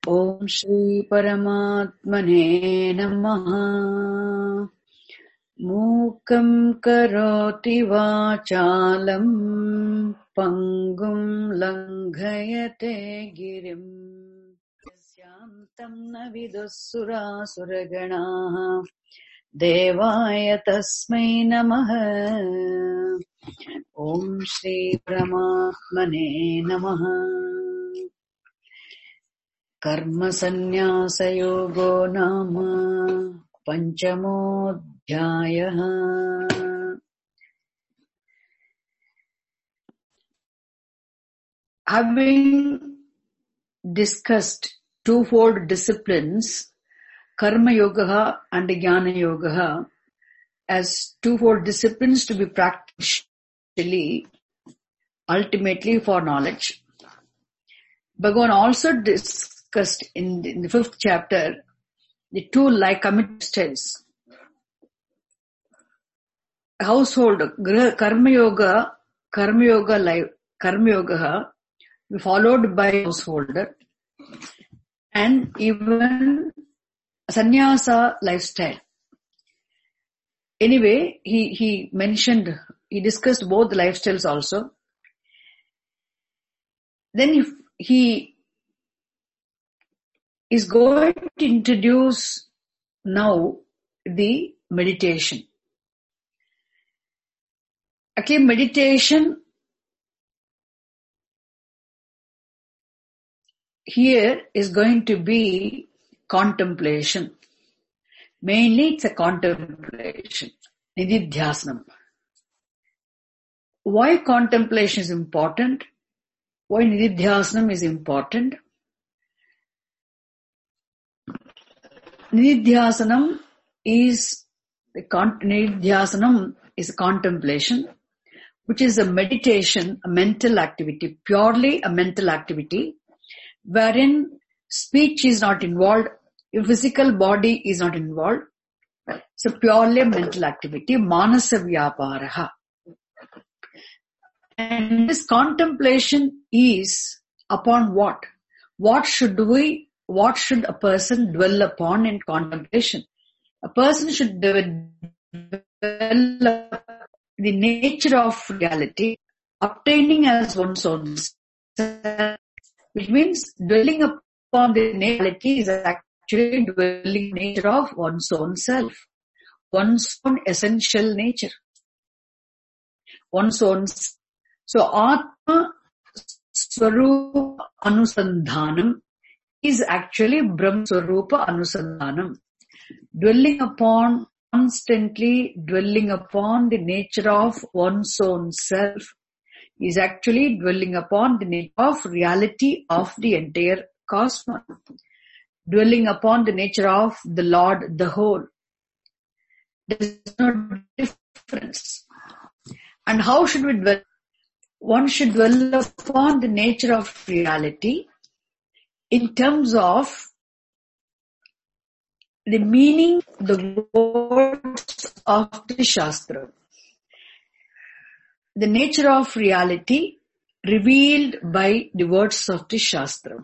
Om Shri Paramatmane Namaha. Mukam karoti vachalam pangum langhayate girim. Yasyantam navidusura suraganaha devaya tasmai namaha. Om Shri Paramatmane Namaha. Karma Sannyasa Yogo Nama Panchamodhyayaha. Having discussed twofold disciplines, Karma Yoga and Jnana Yoga, as twofold disciplines to be practiced ultimately for knowledge, Bhagavan also discussed in the 5th chapter the two commitment styles. Household, Karma Yoga followed by householder, and even sannyasa lifestyle. Anyway, he discussed both lifestyles also. Then he is going to introduce now the meditation. Okay, meditation here is going to be contemplation. Mainly it's a contemplation, nididhyasanam. Why contemplation is important? Why nididhyasanam is important? Nididhyasanam is a contemplation, which is a meditation, a mental activity, purely a mental activity, wherein speech is not involved, physical body is not involved. It's a purely mental activity, manasa vyaparaha. And this contemplation is upon what? What should a person dwell upon in contemplation? A person should develop the nature of reality, obtaining as one's own self, which means dwelling upon the reality is actually dwelling the nature of one's own self, one's own essential nature, one's own. So Atma Swarupa Anusandhanam is actually Brahm Swarupa Anusandhanam. Constantly dwelling upon the nature of one's own self is actually dwelling upon the nature of reality of the entire cosmos. Dwelling upon the nature of the Lord, the whole. There is no difference. And how should we dwell? One should dwell upon the nature of reality in terms of the meaning, the words of the Shastra. The nature of reality revealed by the words of the Shastra.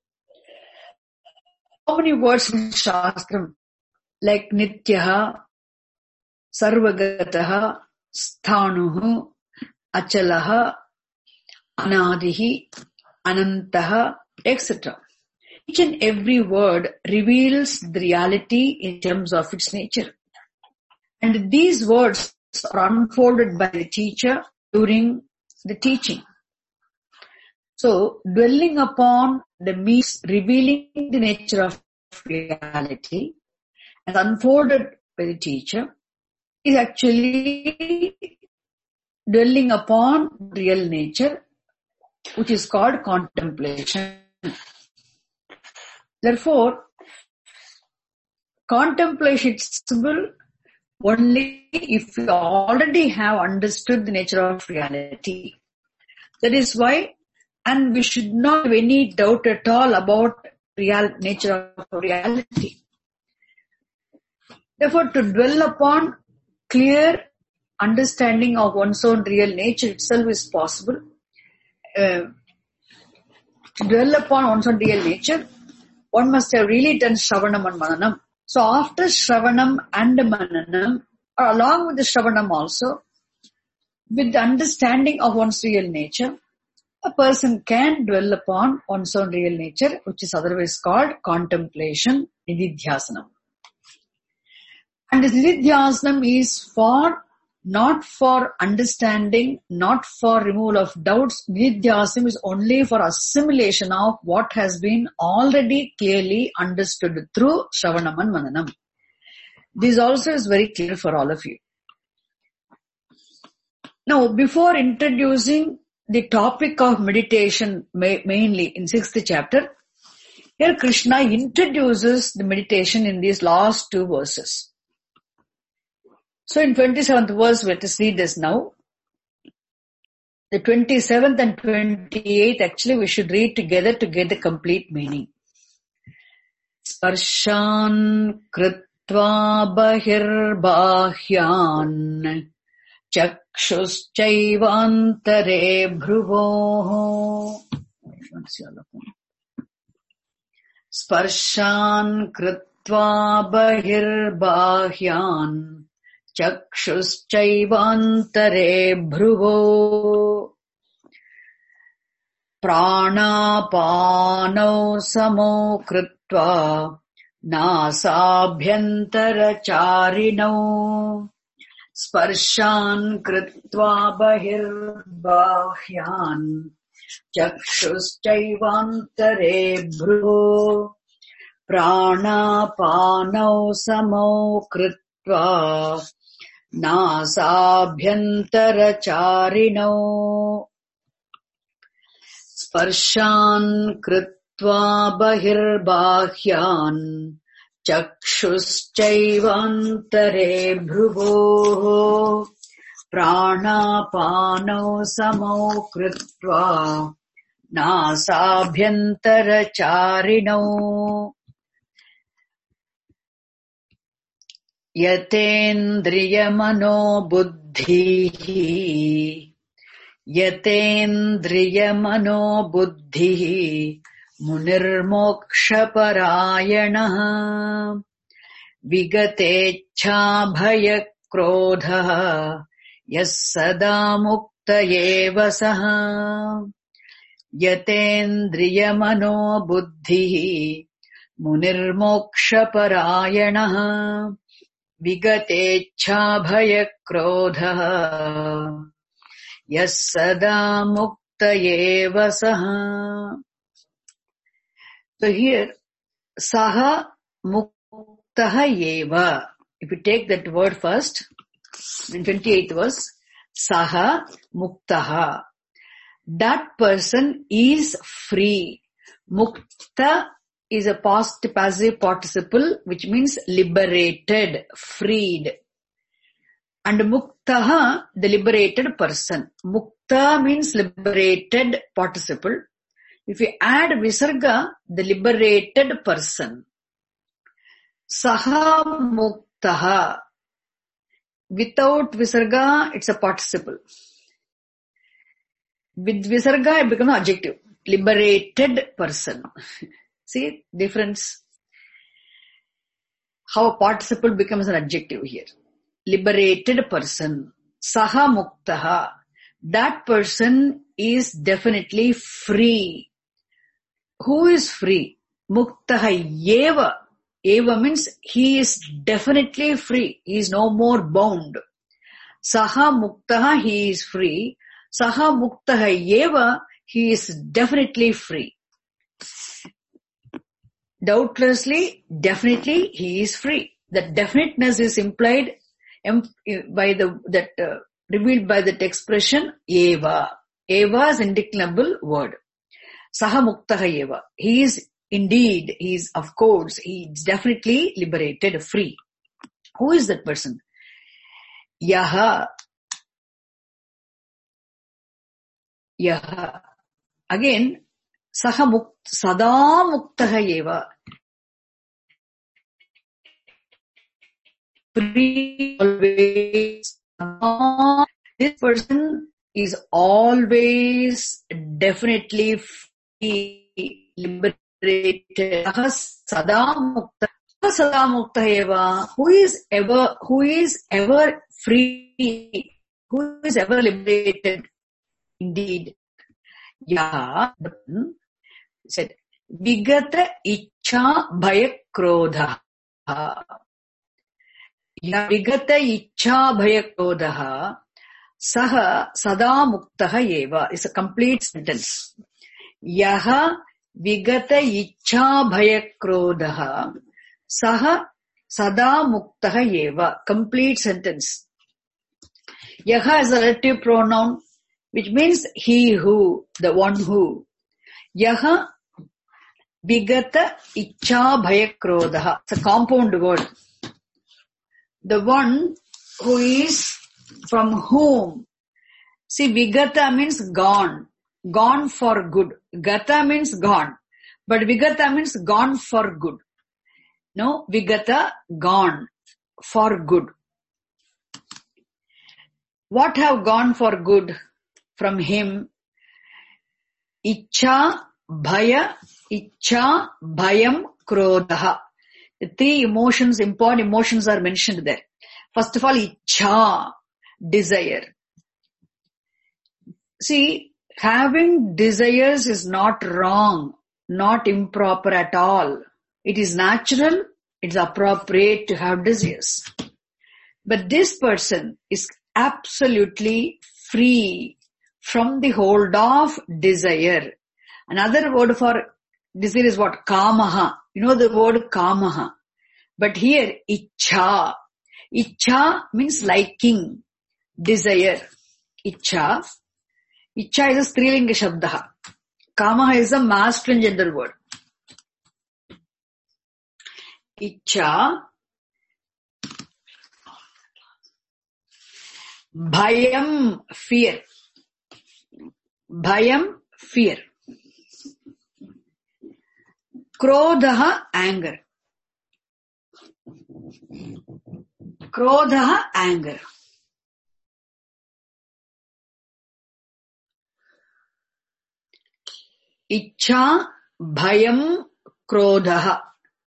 How many words in Shastra? Like Nityaha, Sarvagataha, Sthanuhu, Achalaha, Anadihi, Anantaha, etc. Each and every word reveals the reality in terms of its nature. And these words are unfolded by the teacher during the teaching. So, dwelling upon the means revealing the nature of reality as unfolded by the teacher is actually dwelling upon real nature, which is called contemplation. Therefore, contemplation is possible only if you already have understood the nature of reality. That is why, and we should not have any doubt at all about nature of reality. Therefore, to dwell upon clear understanding of one's own real nature itself is possible. To dwell upon one's own real nature one must have really done Shravanam and Mananam. So after Shravanam and Mananam, or along with the Shravanam also, with the understanding of one's real nature, a person can dwell upon one's own real nature, which is otherwise called contemplation, nididhyasanam. And this nididhyasanam is not for understanding, not for removal of doubts. Nididhyasanam is only for assimilation of what has been already clearly understood through Shravanam and Mananam. This also is very clear for all of you. Now, before introducing the topic of meditation, mainly in 6th chapter, here Krishna introduces the meditation in these last 2 verses. So in 27th verse, let us read this now. The 27th and 28th, actually we should read together to get the complete meaning. Sparshan kritva bahirbahyan Chakshuschaivaantare bhruvoh. Sparshan kritva bahirbahyan Chakshuschaivaantare bhruvoh. Pranapano samo kritva nasabhyantaracharino. Sparshan kritva bahirbahyan Chakshuschaivaantare bhruvoh. Pranapano samo kritva nasabhyantaracharino. Sparshan kritva bahirbahyan Chakshuschaivaantare bhruvoh. Pranapano samo kritva nasabhyantaracharino. Yatendriyamano buddhihi munirmokshaparayanaha vigatecha bhayakrodha yassada muktayeva saha. Yatendriyamano buddhihi munirmokshaparayanaha vigatecha bhayakrodha yassada muktayeva saha. So here, saha muktaha yeva. If you take that word first, in 28th verse, saha muktaha. That person is free. Mukta is a past passive participle, which means liberated, freed. And muktaha, the liberated person. Mukta means liberated participle. If you add visarga, the liberated person. Saha muktaha. Without visarga, it's a participle. With visarga, it becomes an adjective. Liberated person. See difference? How a participle becomes an adjective here. Liberated person. Saha muktaha. That person is definitely free. Who is free? Muktaha yeva. Eva means he is definitely free. He is no more bound. Saha muktaha, he is free. Saha muktaha yeva, he is definitely free. Doubtlessly, definitely, he is free. The definiteness is implied by revealed by that expression eva. Eva is indeclinable word. Saha muktaha eva. He is indeed, he is of course, he is definitely liberated, free. Who is that person? Yaha. Yaha. Again, saha sada muktaha eva. Free always. This person is always definitely free, liberated. liberated. Sada mukta eva. Who is ever free? Who is ever liberated? Indeed. Yeah. Said, Vigata Ichha Bhaya Krodha. Vigata Ichha Bhaya Krodha. Saha Sada Muktaha Eva. It's a complete sentence. Yaha Vigata Ichha Bhaya Krodha. Saha Sada Muktaha Eva. Complete sentence. Yaha is a relative pronoun, which means he who, the one who. Yaha Vigata Ichha Bhaya Krodha. It's a compound word. The one who is from whom. See, Vigata means gone. Gone for good. Gata means gone. But Vigata means gone for good. No, Vigata, gone for good. What have gone for good from him? Ichha, Bhaya, Bhayam, Krodha. The three emotions, important emotions are mentioned there. First of all, Ichha, desire. See, having desires is not wrong, not improper at all. It is natural, it's appropriate to have desires. But this person is absolutely free from the hold of desire. Another word for desire is what? Kamaha. You know the word kamaha. But here, Ichha. Ichha means liking, desire. Ichha. Ichha is a strilinga shabda. Kamaha is a masculine gender word. Ichha. Bhayam, fear. Bhayam, fear. Krodha, anger. Krodha, anger. Ichha, bhayam, krodha.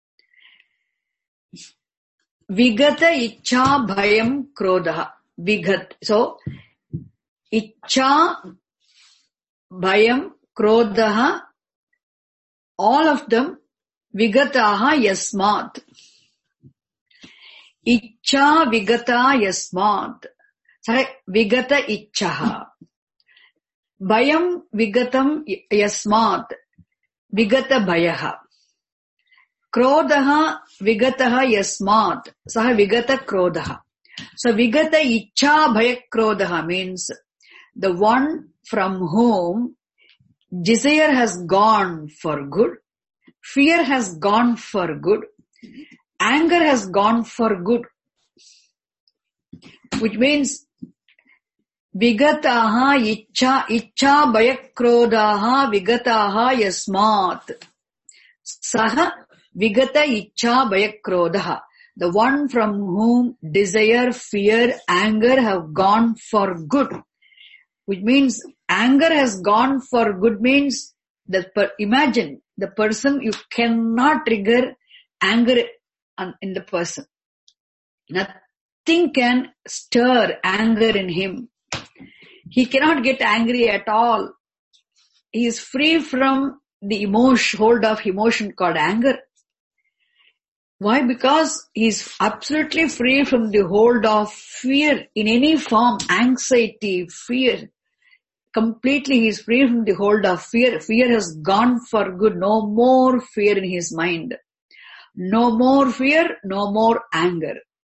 Vigata, ichha, bhayam, krodha. Vigat. So, ichha, bhayam, krodha, all of them, vigataha yasmat. Ichha vigata yasmat. Sorry, vigata ichhaha. Bhayam vigatam yasmat. Vigata bhayaha. Krodhaha vigataha yasmat. Saha vigata krodhaha. So vigata ichha bhaya krodhaha means the one from whom desire has gone for good, fear has gone for good, anger has gone for good, which means vigataha ichha bhayakrodhaha vigataha yasmat. Saha vigata ichha bhayakrodhaha. The one from whom desire, fear, anger have gone for good. Which means anger has gone for good means that imagine the person, you cannot trigger anger in the person. Nothing can stir anger in him. He cannot get angry at all. He is free from the hold of emotion called anger. Why? Because he is absolutely free from the hold of fear in any form, anxiety, fear. Completely he is free from the hold of fear. Fear has gone for good. No more fear in his mind. No more fear, no more anger.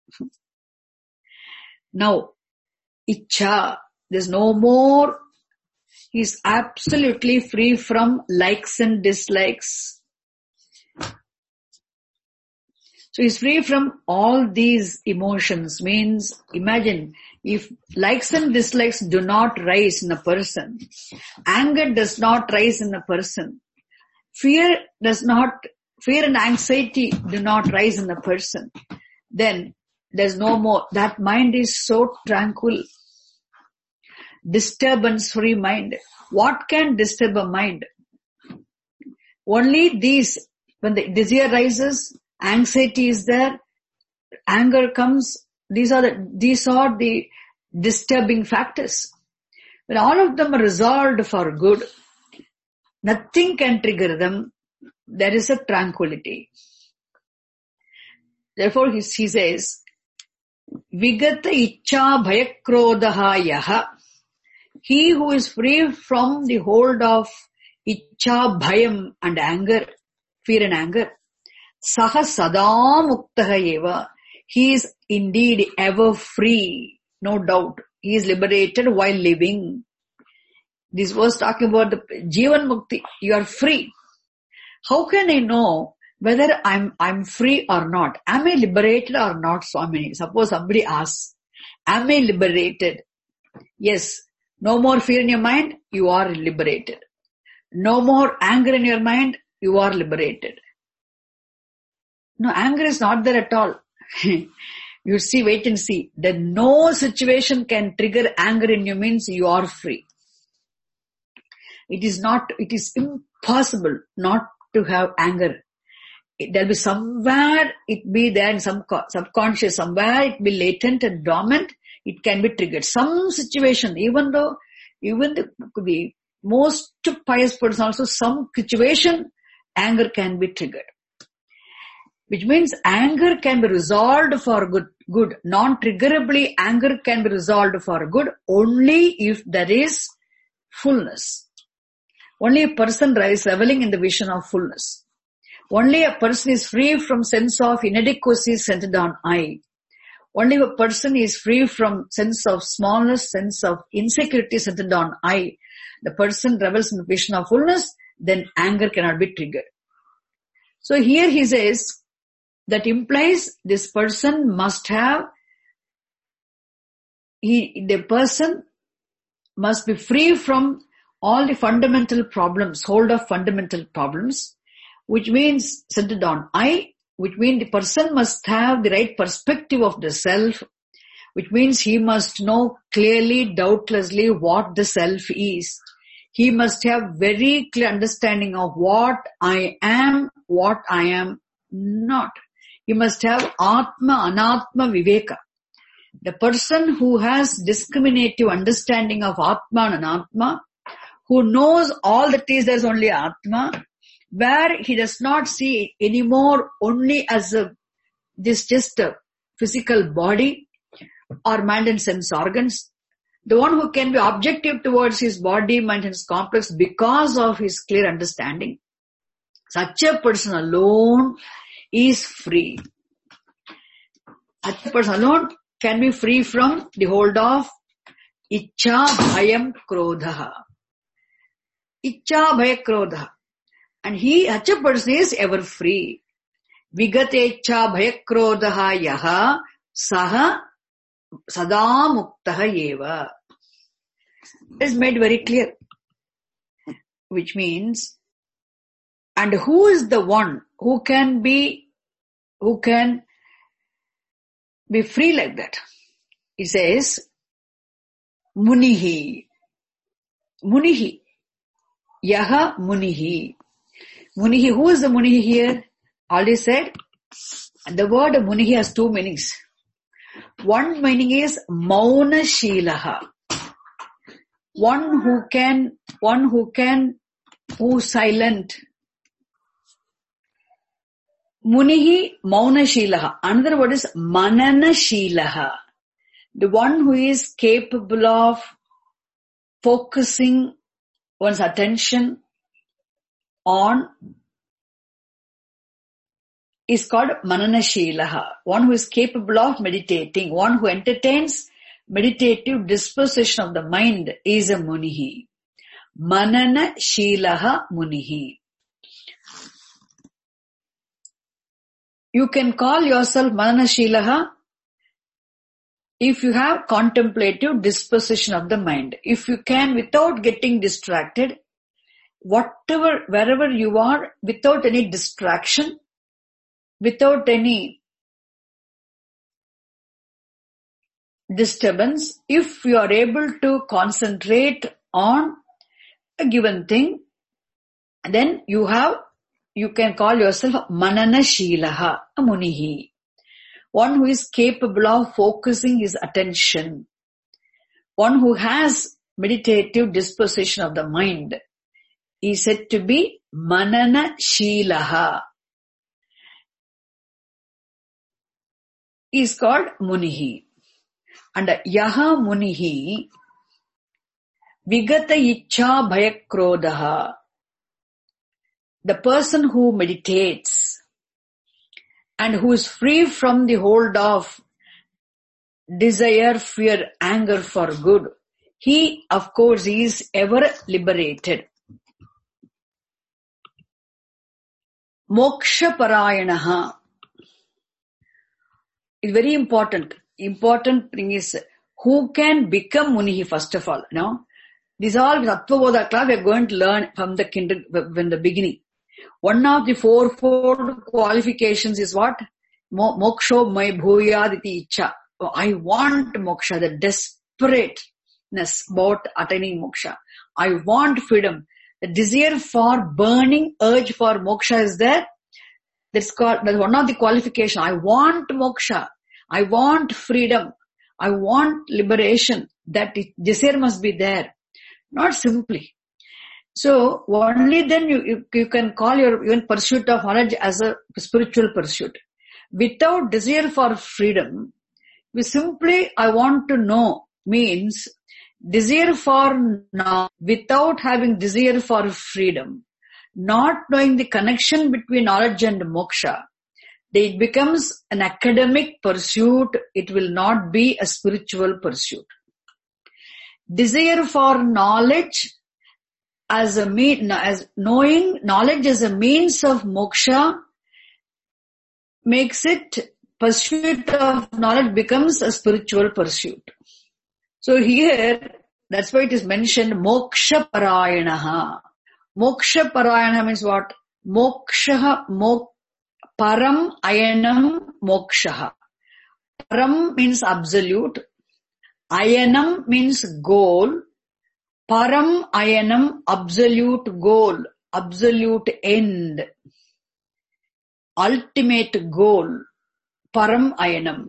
Now, Ichha, there's no more. He is absolutely free from likes and dislikes. So he's free from all these emotions. Means, imagine, if likes and dislikes do not rise in a person, anger does not rise in a person, fear and anxiety do not rise in a person, then there's no more. That mind is so tranquil. Disturbance-free mind. What can disturb a mind? Only these, when the desire rises, anxiety is there, anger comes, these are the disturbing factors. When all of them are resolved for good, nothing can trigger them. There is a tranquility. Therefore, he says, Vigata Ichcha Bhayakrodha Yaha. He who is free from the hold of Ichcha, Bhayam and anger, fear and anger, Saha Sada Muktaha Eva. He is indeed ever free, no doubt. He is liberated while living. This was talking about the Jivan Mukti. You are free. How can I know whether I'm free or not? Am I liberated or not, Swami? Suppose somebody asks, am I liberated? Yes. No more fear in your mind, you are liberated. No more anger in your mind, you are liberated. No, anger is not there at all. You see, wait and see. That no situation can trigger anger in you means you are free. It is impossible not to have anger. There'll be somewhere it be there in some subconscious, somewhere it be latent and dormant, it can be triggered. Some situation, even the most pious person also, some situation, anger can be triggered. Which means anger can be resolved for good. Non-triggerably, anger can be resolved for good only if there is fullness. Only a person is reveling in the vision of fullness. Only a person is free from sense of inadequacy centered on I. Only if a person is free from sense of smallness, sense of insecurity centered on I, the person revels in the vision of fullness, then anger cannot be triggered. So here he says, that implies this person must have, the person must be free from all the fundamental problems, hold of fundamental problems, which means centered on I, which means the person must have the right perspective of the self, which means he must know clearly, doubtlessly what the self is. He must have very clear understanding of what I am not. He must have Atma, Anatma, Viveka. The person who has discriminative understanding of Atma and Anatma, who knows all that is, there is only Atma, where he does not see anymore only as just a physical body or mind and sense organs. The one who can be objective towards his body, mind and complex because of his clear understanding. Such a person alone is free. Such a person alone can be free from the hold of Ichcha, Bhayam, Krodha. Ichcha, Bhaya, Krodha. And such a person is ever free. Vigate Ichcha, Bhaya, Krodha, Yaha, Saha, Sada, Muktaha, Eva. It is made very clear. Which means, and who is the one who can be free like that? He says, Munihi. Munihi. Yaha Munihi. Munihi. Who is the Munihi here? Already said, the word Munihi has two meanings. One meaning is Mauna Shilaha. One who's silent. Munihi Mauna Shilaha. Another word is Manana Shilaha. The one who is capable of focusing one's attention on is called Manana Shilaha. One who is capable of meditating. One who entertains meditative disposition of the mind is a Munihi. Manana Shilaha Munihi. You can call yourself Manana Shilaha if you have contemplative disposition of the mind. If you can, without getting distracted, wherever you are, without any distraction, without any disturbance, if you are able to concentrate on a given thing, then you have you can call yourself Manana Shilaha, a Munihi. One who is capable of focusing his attention. One who has meditative disposition of the mind is said to be Manana Shilaha. He is called Munihi. And Yaha Munihi Vigata Ichha Bhayakrodaha. The person who meditates and who is free from the hold of desire, fear, anger for good, he, of course, is ever liberated. Moksha Parayanaha. It's very important. Important thing is who can become Munihi first of all. These all Tattvabodha class we are going to learn from the beginning. One of the fourfold qualifications is what? Moksho mai bhuyaditi ichha. I want moksha, the desperateness about attaining moksha. I want freedom. The desire for burning urge for moksha is there. That's one of the qualifications. I want moksha. I want freedom. I want liberation. That desire must be there. Not simply. So only then you can call your even pursuit of knowledge as a spiritual pursuit. Without desire for freedom, we simply I want to know means desire for knowledge without having desire for freedom, not knowing the connection between knowledge and moksha. It becomes an academic pursuit. It will not be a spiritual pursuit. Desire for knowledge as knowing knowledge as a means of moksha makes it pursuit of knowledge becomes a spiritual pursuit. So here, that's why it is mentioned moksha parayanaha. Moksha parayanaha means what? Param ayanam mokshaha. Param means absolute. Ayanam means goal. Param ayanam, absolute goal, absolute end, ultimate goal. Param ayanam.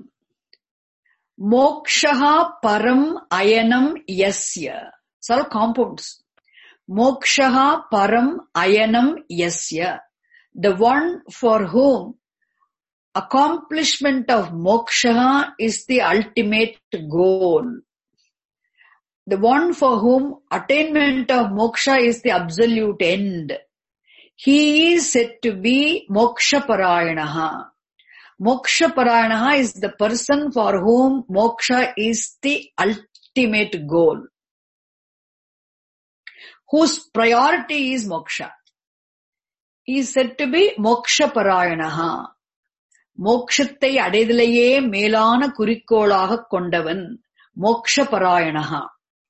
Mokshaha param ayanam yasya. It's all compounds. Mokshaha param ayanam yasya. The one for whom accomplishment of moksha is the ultimate goal. The one for whom attainment of moksha is the absolute end. He is said to be moksha parayanaha. Moksha parayanaha is the person for whom moksha is the ultimate goal. Whose priority is moksha. He is said to be moksha parayanaha. மோக்ஷத்தை அடைதலையே மேலான குறிக்கோளாக கொண்டவன் மோக்ஷ பராயணஹா.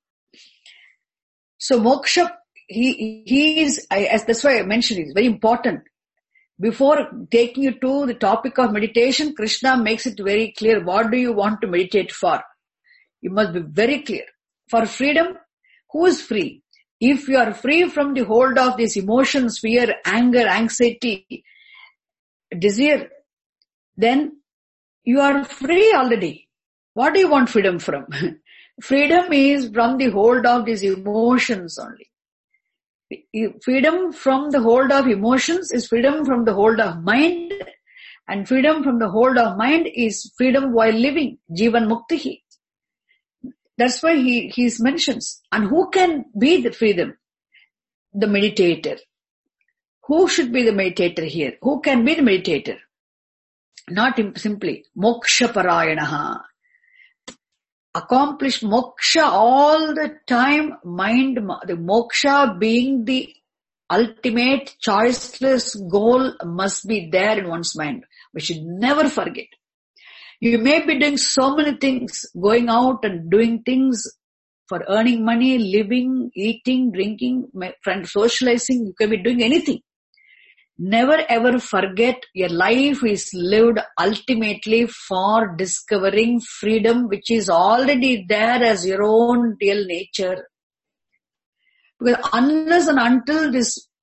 So moksha, he is, that's why I mentioned it, it's very important. Before taking you to the topic of meditation, Krishna makes it very clear. What do you want to meditate for? You must be very clear. For freedom, who is free? If you are free from the hold of these emotions, fear, anger, anxiety, desire, then you are free already. What do you want freedom from? Freedom is from the hold of these emotions only. Freedom from the hold of emotions is freedom from the hold of mind, and freedom from the hold of mind is freedom while living, Jivan Muktihi. That's why he mentions. And who can be the freedom? The meditator. Who should be the meditator here? Who can be the meditator? Not simply moksha parayanaha. Accomplish moksha all the time, mind, the moksha being the ultimate choiceless goal must be there in one's mind. We should never forget. You may be doing so many things, going out and doing things for earning money, living, eating, drinking, socializing. You can be doing anything. Never ever forget your life is lived ultimately for discovering freedom, which is already there as your own real nature. Because unless and until this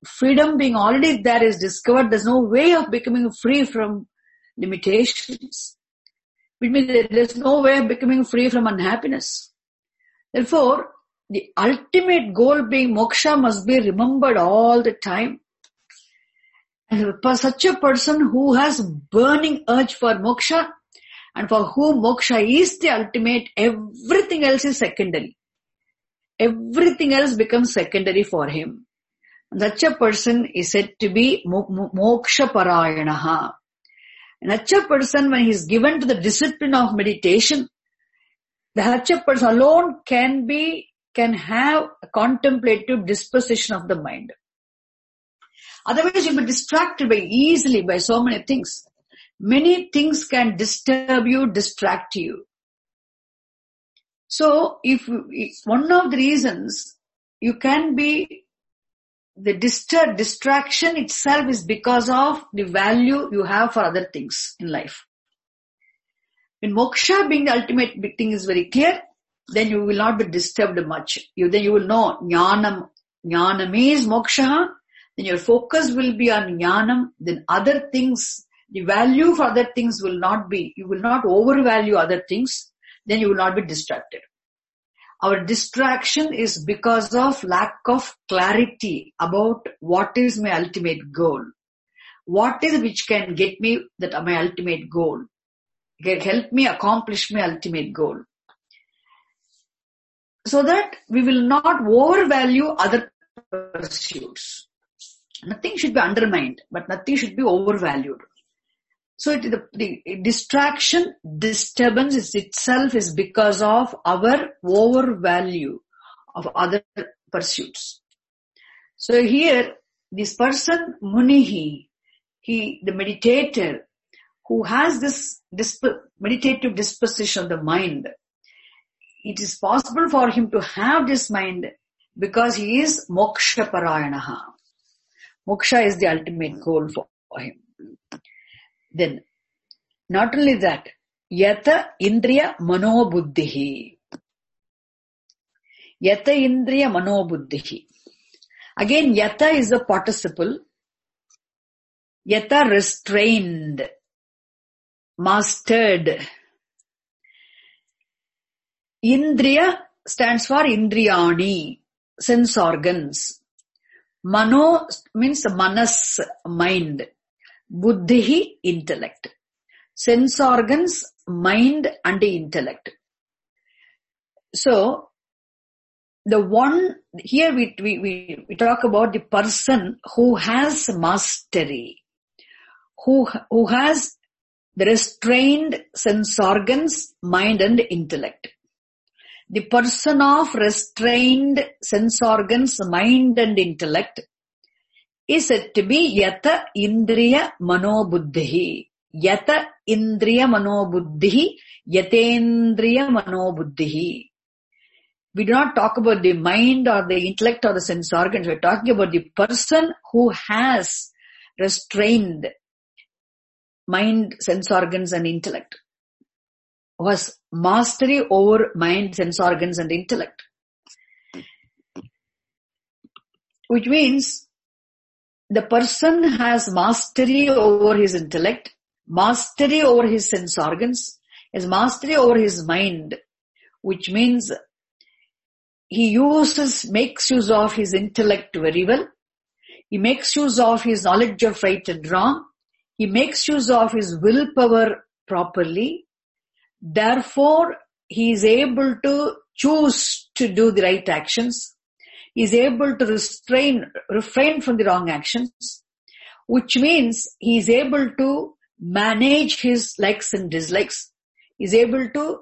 freedom being already there is discovered, there's no way of becoming free from limitations. Which means there's no way of becoming free from unhappiness. Therefore, the ultimate goal being moksha must be remembered all the time. And for such a person who has burning urge for moksha, and for whom moksha is the ultimate, everything else is secondary. Everything else becomes secondary for him. And such a person is said to be moksha parayanaha. And such a person, when he is given to the discipline of meditation, such a person alone can have a contemplative disposition of the mind. Otherwise, you'll be distracted easily by so many things. Many things can disturb you, distract you. So, if one of the reasons you can be the distraction itself is because of the value you have for other things in life. When moksha being the ultimate thing is very clear, then you will not be disturbed much. Then you will know jnanam. Jnanam is moksha. Then your focus will be on jnanam. Then other things, the value for other things will not be, you will not overvalue other things. Then you will not be distracted. Our distraction is because of lack of clarity about what is my ultimate goal. What is it which can get me my ultimate goal? Can help me accomplish my ultimate goal. So that we will not overvalue other pursuits. Nothing should be undermined, but nothing should be overvalued. So the distraction, disturbance itself is because of our overvalue of other pursuits. So here, this person, Munihi, the meditator, who has this meditative disposition of the mind, it is possible for him to have this mind because he is moksha parayanaha. Moksha is the ultimate goal for him. Then, not only that, yata indriya manobuddhihi. Yata indriya manobuddhihi. Again, yata is a participle. Yata restrained, mastered. Indriya stands for indriyani, sense organs. Mano means manas, mind. Buddhihi, intellect. Sense organs, mind and intellect. So, here we talk about the person who has mastery, who has the restrained sense organs, mind and intellect. The person of restrained sense organs, mind and intellect is said to be yata indriya manobuddhihi. Yata indriya manobuddhihi, yatendriya manobuddhihi. We do not talk about the mind or the intellect or the sense organs. We are talking about the person who has restrained mind, sense organs and intellect. Who has mastery over mind, sense organs and intellect. Which means the person has mastery over his intellect, mastery over his sense organs, has mastery over his mind, which means he makes use of his intellect very well. He makes use of his knowledge of right and wrong. He makes use of his willpower properly. Therefore, he is able to choose to do the right actions. He is able to refrain from the wrong actions, which means he is able to manage his likes and dislikes. He is able to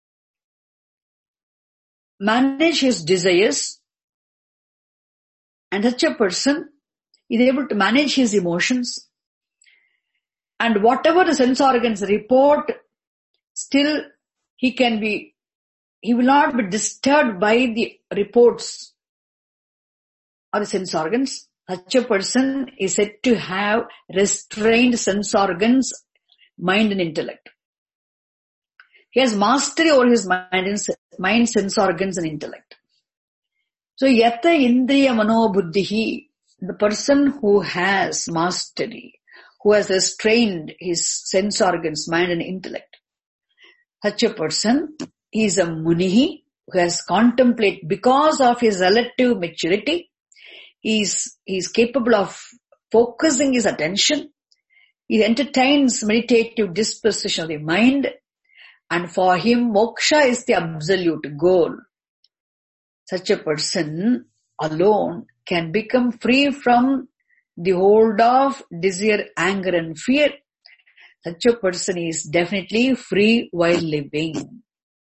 manage his desires, and such a person is able to manage his emotions. And whatever the sense organs report, still he will not be disturbed by the reports or the sense organs. Such a person is said to have restrained sense organs, mind and intellect. He has mastery over his mind, sense organs and intellect. So, yata indriya manobuddhihi, the person who has mastery, who has restrained his sense organs, mind and intellect, such a person is a Munihi who has contemplated, because of his relative maturity, he is capable of focusing his attention. He entertains meditative disposition of the mind, and for him moksha is the absolute goal. Such a person alone can become free from the hold of desire, anger and fear. Such a person is definitely free while living.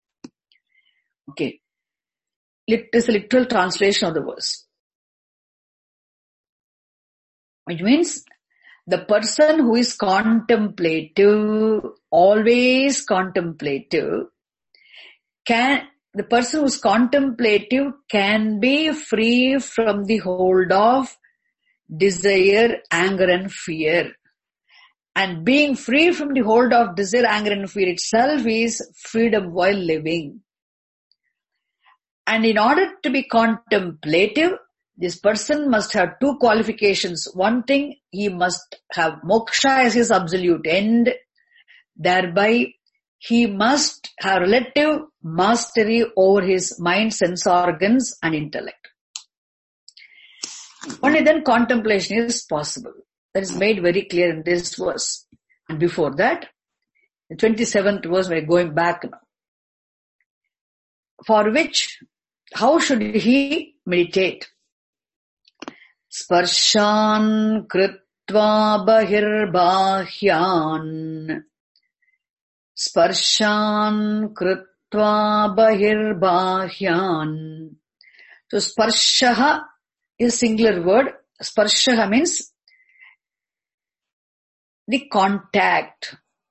Okay. It is a literal translation of the verse. Which means the person who is contemplative, always contemplative, the person who is contemplative can be free from the hold of desire, anger and fear. And being free from the hold of desire, anger and fear itself is freedom while living. And in order to be contemplative, this person must have two qualifications. One thing, he must have moksha as his absolute end. Thereby, he must have relative mastery over his mind, sense organs and intellect. Only then contemplation is possible. That is made very clear in this verse. And before that, the 27th verse, we're going back now. For which, how should he meditate? Sparshan kritva bahirbahyan. Sparshan kritva bahirbahyan. So sparshaha is a singular word. Sparshaha means the contact.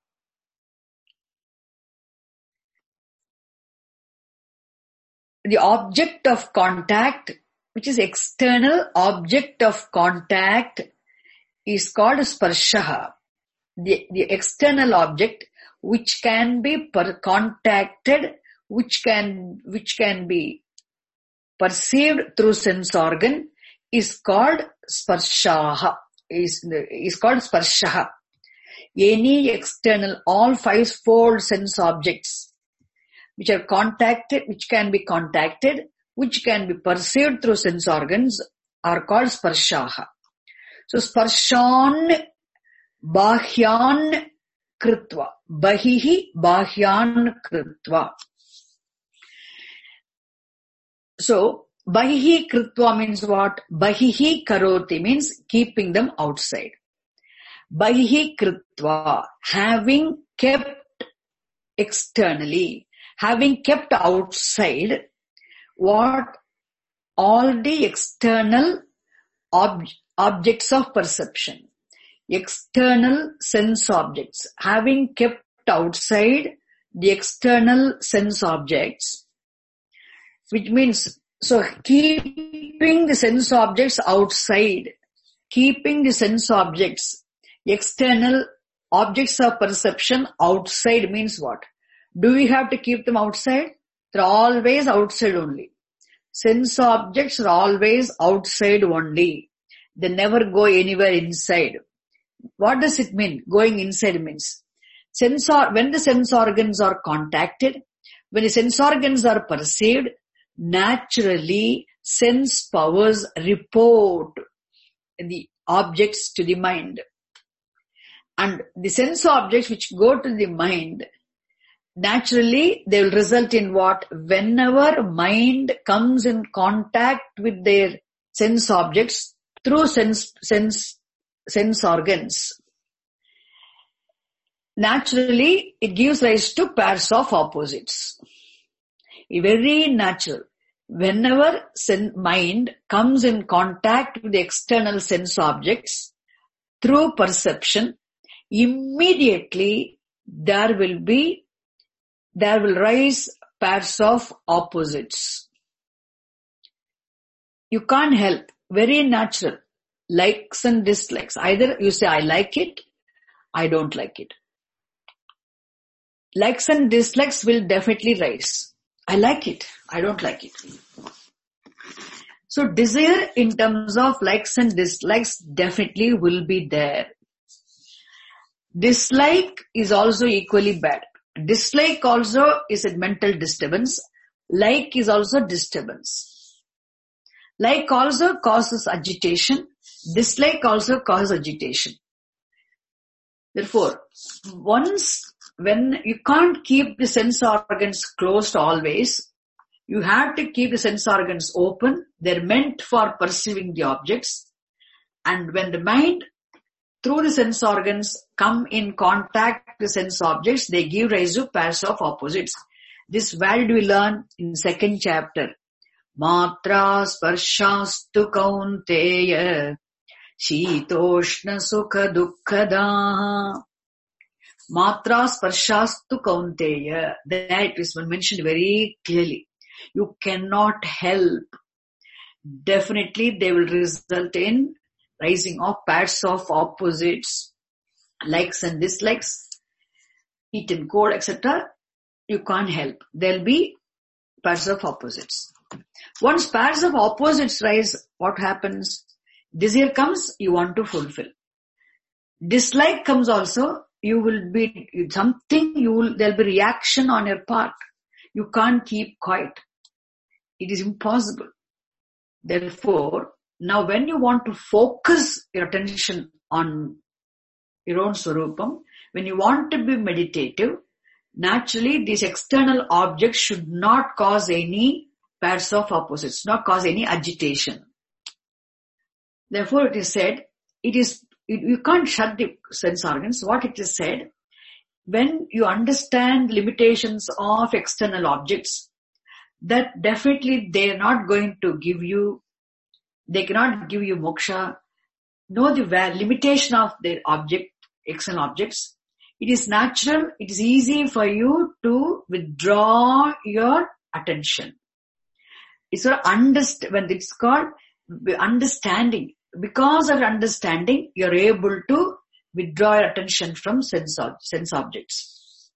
The object of contact, which is external object of contact, is called sparshaha. The external object which can be contacted, which can be perceived through sense organ, is called sparshaha. Is called sparshaha. Any external, all fivefold sense objects which are contacted, which can be contacted, which can be perceived through sense organs, are called sparshaha. So sparshan bahyan kritva. Bahihi bahyan kritva. So bahihi kritva means what? Bahihi karoti means keeping them outside. Bahihi kritva, having kept externally, having kept outside what? All the external objects of perception, external sense objects, having kept outside the external sense objects, which means, so keeping the sense objects outside, keeping the sense objects, external objects of perception outside means what? Do we have to keep them outside? They're always outside only. Sense objects are always outside only. They never go anywhere inside. What does it mean? Going inside means, when the sense organs are contacted, when the sense organs are perceived, naturally sense powers report the objects to the mind. And the sense objects which go to the mind, naturally they will result in what? Whenever mind comes in contact with their sense objects through sense organs, naturally it gives rise to pairs of opposites. Very natural. Whenever mind comes in contact with the external sense objects through perception, immediately there will rise pairs of opposites. You can't help. Very natural. Likes and dislikes. Either you say, I like it, I don't like it. Likes and dislikes will definitely rise. I like it, I don't like it. So desire in terms of likes and dislikes definitely will be there. Dislike is also equally bad. Dislike also is a mental disturbance. Like is also disturbance. Like also causes agitation. Dislike also causes agitation. Therefore, when you can't keep the sense organs closed always, you have to keep the sense organs open. They're meant for perceiving the objects. And when the mind, through the sense organs, come in contact with sense objects, they give rise to pairs of opposites. This where do we learn in second chapter? Matra sparshastu kaunteya shitoshna sukha dukkadaha. Matra sparshastu kaunteya. That is mentioned very clearly. You cannot help. Definitely they will result in rising of pairs of opposites, likes and dislikes, heat and cold, etc. You can't help. There'll be pairs of opposites. Once pairs of opposites rise, what happens? Desire comes, you want to fulfill. Dislike comes also, you will be something, there'll be reaction on your part. You can't keep quiet. It is impossible. Therefore, now when you want to focus your attention on your own Swarupam, when you want to be meditative, naturally these external objects should not cause any pairs of opposites, not cause any agitation. Therefore it is said, you can't shut the sense organs. What it is said, when you understand limitations of external objects, that definitely they are not going to give you, they cannot give you moksha. Know the limitation of their object, external objects. It is natural, it is easy for you to withdraw your attention. It's when it's called understanding. Because of understanding, you're able to withdraw your attention from sense objects.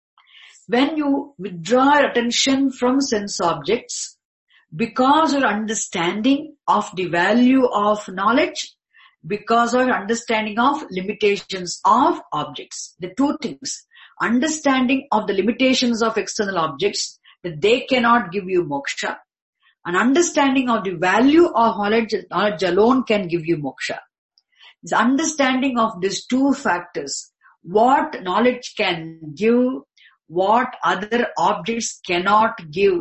When you withdraw your attention from sense objects, because of your understanding of the value of knowledge, because of your understanding of limitations of objects, the two things, understanding of the limitations of external objects, that they cannot give you moksha, an understanding of the value of knowledge alone can give you moksha. This understanding of these two factors, what knowledge can give, what other objects cannot give.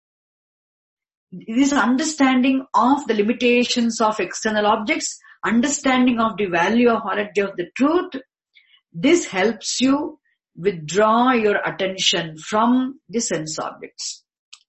This understanding of the limitations of external objects, understanding of the value of knowledge of the truth, this helps you withdraw your attention from the sense objects.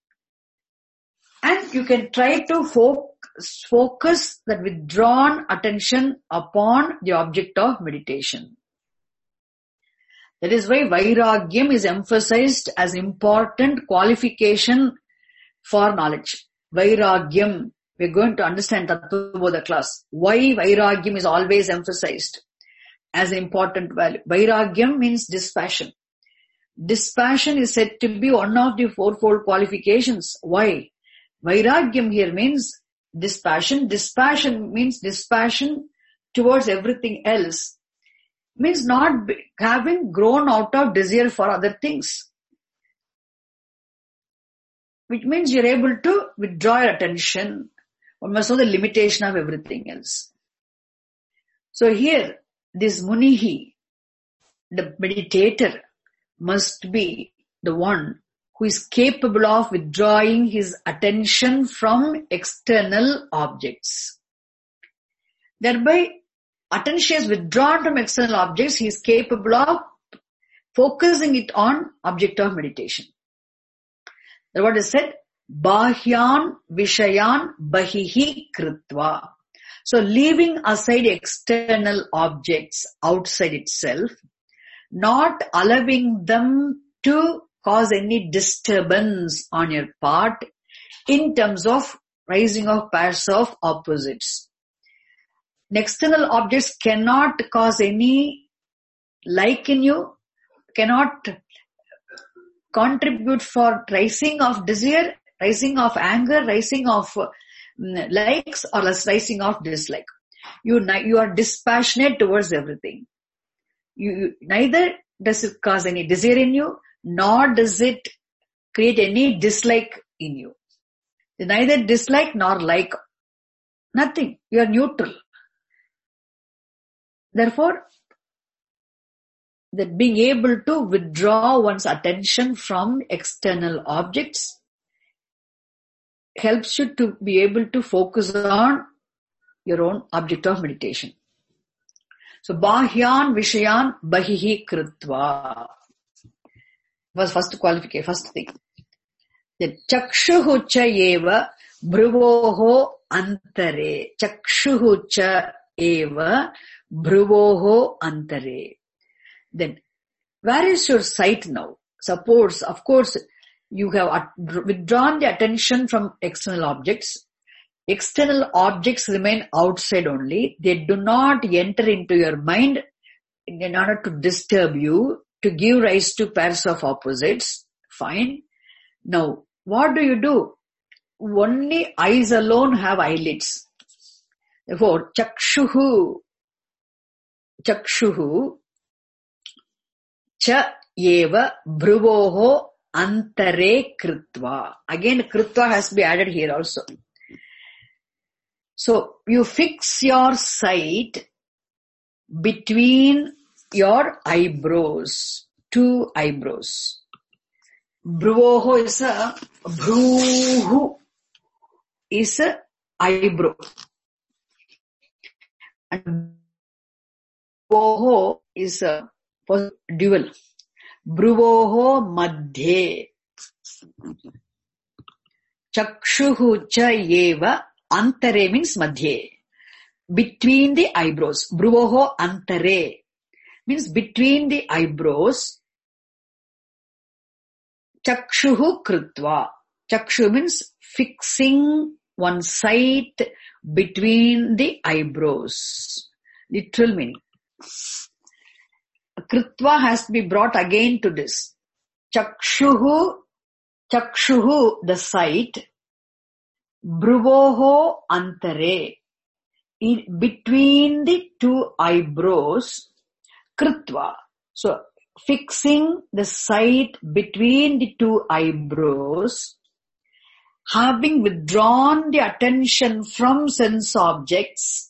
And you can try to focus that withdrawn attention upon the object of meditation. That is why Vairagyam is emphasized as important qualification for knowledge. Vairagyam, we're going to understand Tattvabodha class. Why Vairagyam is always emphasized as an important value. Vairagyam means dispassion. Dispassion is said to be one of the fourfold qualifications. Why? Vairagyam here means dispassion. Dispassion means dispassion towards everything else. Means not having grown out of desire for other things. Which means you're able to withdraw your attention. One must know the limitation of everything else. So here, this Munihi, the meditator, must be the one who is capable of withdrawing his attention from external objects. Thereby, attention is withdrawn from external objects, he is capable of focusing it on object of meditation. That's what is said, Bahyan Vishayan Bahihi Kritva. So leaving aside external objects outside itself, not allowing them to cause any disturbance on your part in terms of rising of pairs of opposites. External objects cannot cause any like in you, cannot contribute for rising of desire, rising of anger, rising of likes or a slicing of dislike. You are dispassionate towards everything. You neither does it cause any desire in you, nor does it create any dislike in you. Neither dislike nor like. Nothing. You are neutral. Therefore, that being able to withdraw one's attention from external objects helps you to be able to focus on your own object of meditation. So, bahyan vishayan bahihi kritva was first qualification, first thing. Then chakshuhu cha eva bhruvoho antare. Chakshuhu cha eva bhruvoho antare. Then, where is your sight now? Suppose, of course, you have withdrawn the attention from external objects. External objects remain outside only. They do not enter into your mind in order to disturb you, to give rise to pairs of opposites. Fine. Now, what do? Only eyes alone have eyelids. Therefore, chakshuhu cha eva bhruvoho antare kritva. Again, kritva has to be added here also. So, you fix your sight between your eyebrows, two eyebrows. Bhruvoho is a, bhruhu is a eyebrow. And bhruvoho is a dual. Bhruvoho madhye. Chakshuhu cha eva antare means madhye. Between the eyebrows. Bhruvoho antare means between the eyebrows. Chakshuhu kritva. Chakshu means fixing one sight between the eyebrows. Literal meaning. Kritva has to be brought again to this. Chakshuhu, the sight. Bhruvoho antare. Between the two eyebrows. Kritva. So, fixing the sight between the two eyebrows. Having withdrawn the attention from sense objects.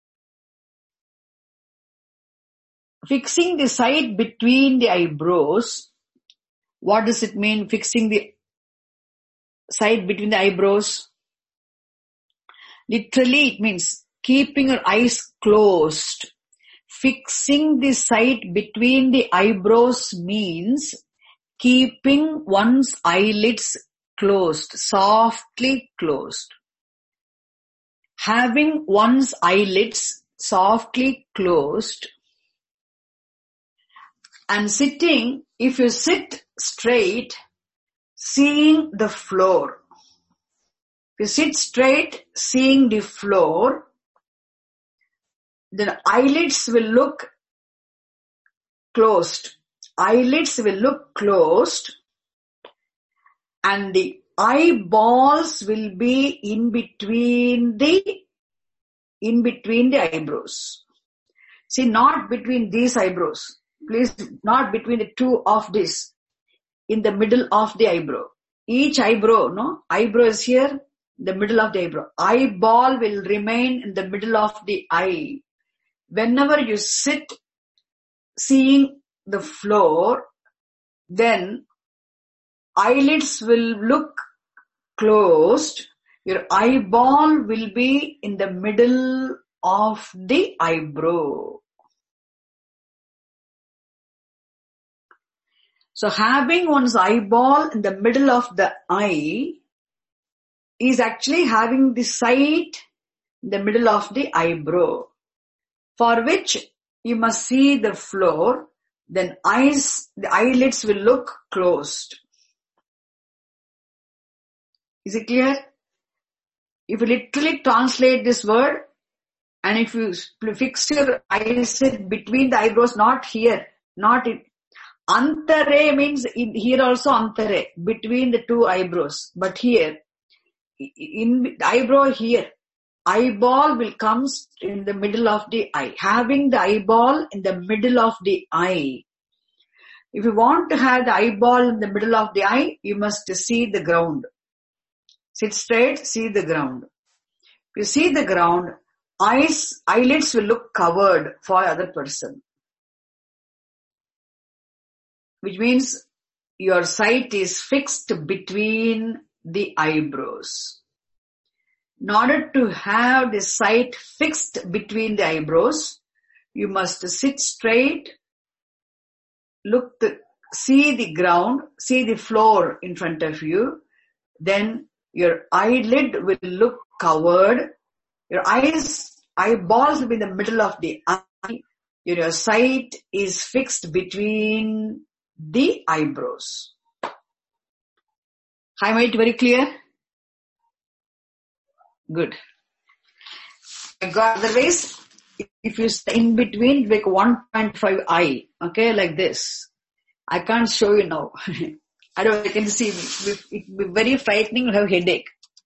Fixing the sight between the eyebrows. What does it mean, fixing the sight between the eyebrows? Literally, it means keeping your eyes closed. Fixing the sight between the eyebrows means keeping one's eyelids closed, softly closed. Having one's eyelids softly closed and sitting, if you sit straight, seeing the floor. If you sit straight, seeing the floor, then eyelids will look closed. Eyelids will look closed and the eyeballs will be in between the eyebrows. See, not between these eyebrows. Please, not between the two of this. In the middle of the eyebrow. Each eyebrow, eyebrow is here, the middle of the eyebrow. Eyeball will remain in the middle of the eye. Whenever you sit seeing the floor, then eyelids will look closed. Your eyeball will be in the middle of the eyebrow. So having one's eyeball in the middle of the eye is actually having the sight in the middle of the eyebrow, for which you must see the floor, then the eyelids will look closed. Is it clear? If you literally translate this word, and if you fix your eyes between the eyebrows, not here, not in, antare means here also antare, between the two eyebrows. But here, in the eyebrow here, eyeball will come in the middle of the eye. Having the eyeball in the middle of the eye. If you want to have the eyeball in the middle of the eye, you must see the ground. Sit straight, see the ground. If you see the ground, eyelids will look covered for other person. Which means your sight is fixed between the eyebrows. In order to have the sight fixed between the eyebrows, you must sit straight, see the ground, see the floor in front of you. Then your eyelid will look covered. Your eyeballs will be in the middle of the eye. Your sight is fixed between the eyebrows. Hi, mate, very clear? Good. Otherwise, if you stay in between, like 1.5 eye, okay, like this. I can't show you now. I don't know, you can see, it will be very frightening, you'll have headache.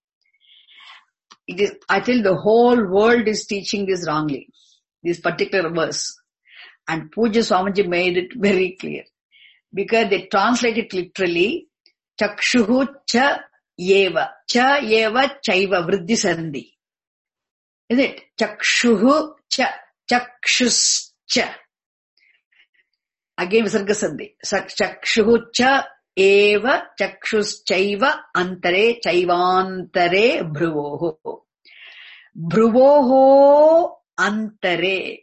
I tell the whole world is teaching this wrongly, this particular verse. And Pujya Swamiji made it very clear. Because they translate it literally, Chakshuhu cha yeva. Cha yeva chaiva vriddhi sandhi. Is it? Chakshuhu cha. Chakshus cha. Again visarga sandhi. Chakshuhu cha eva chakshus chaiva antare chaivantare bhruvoho. Bhruvoho antare.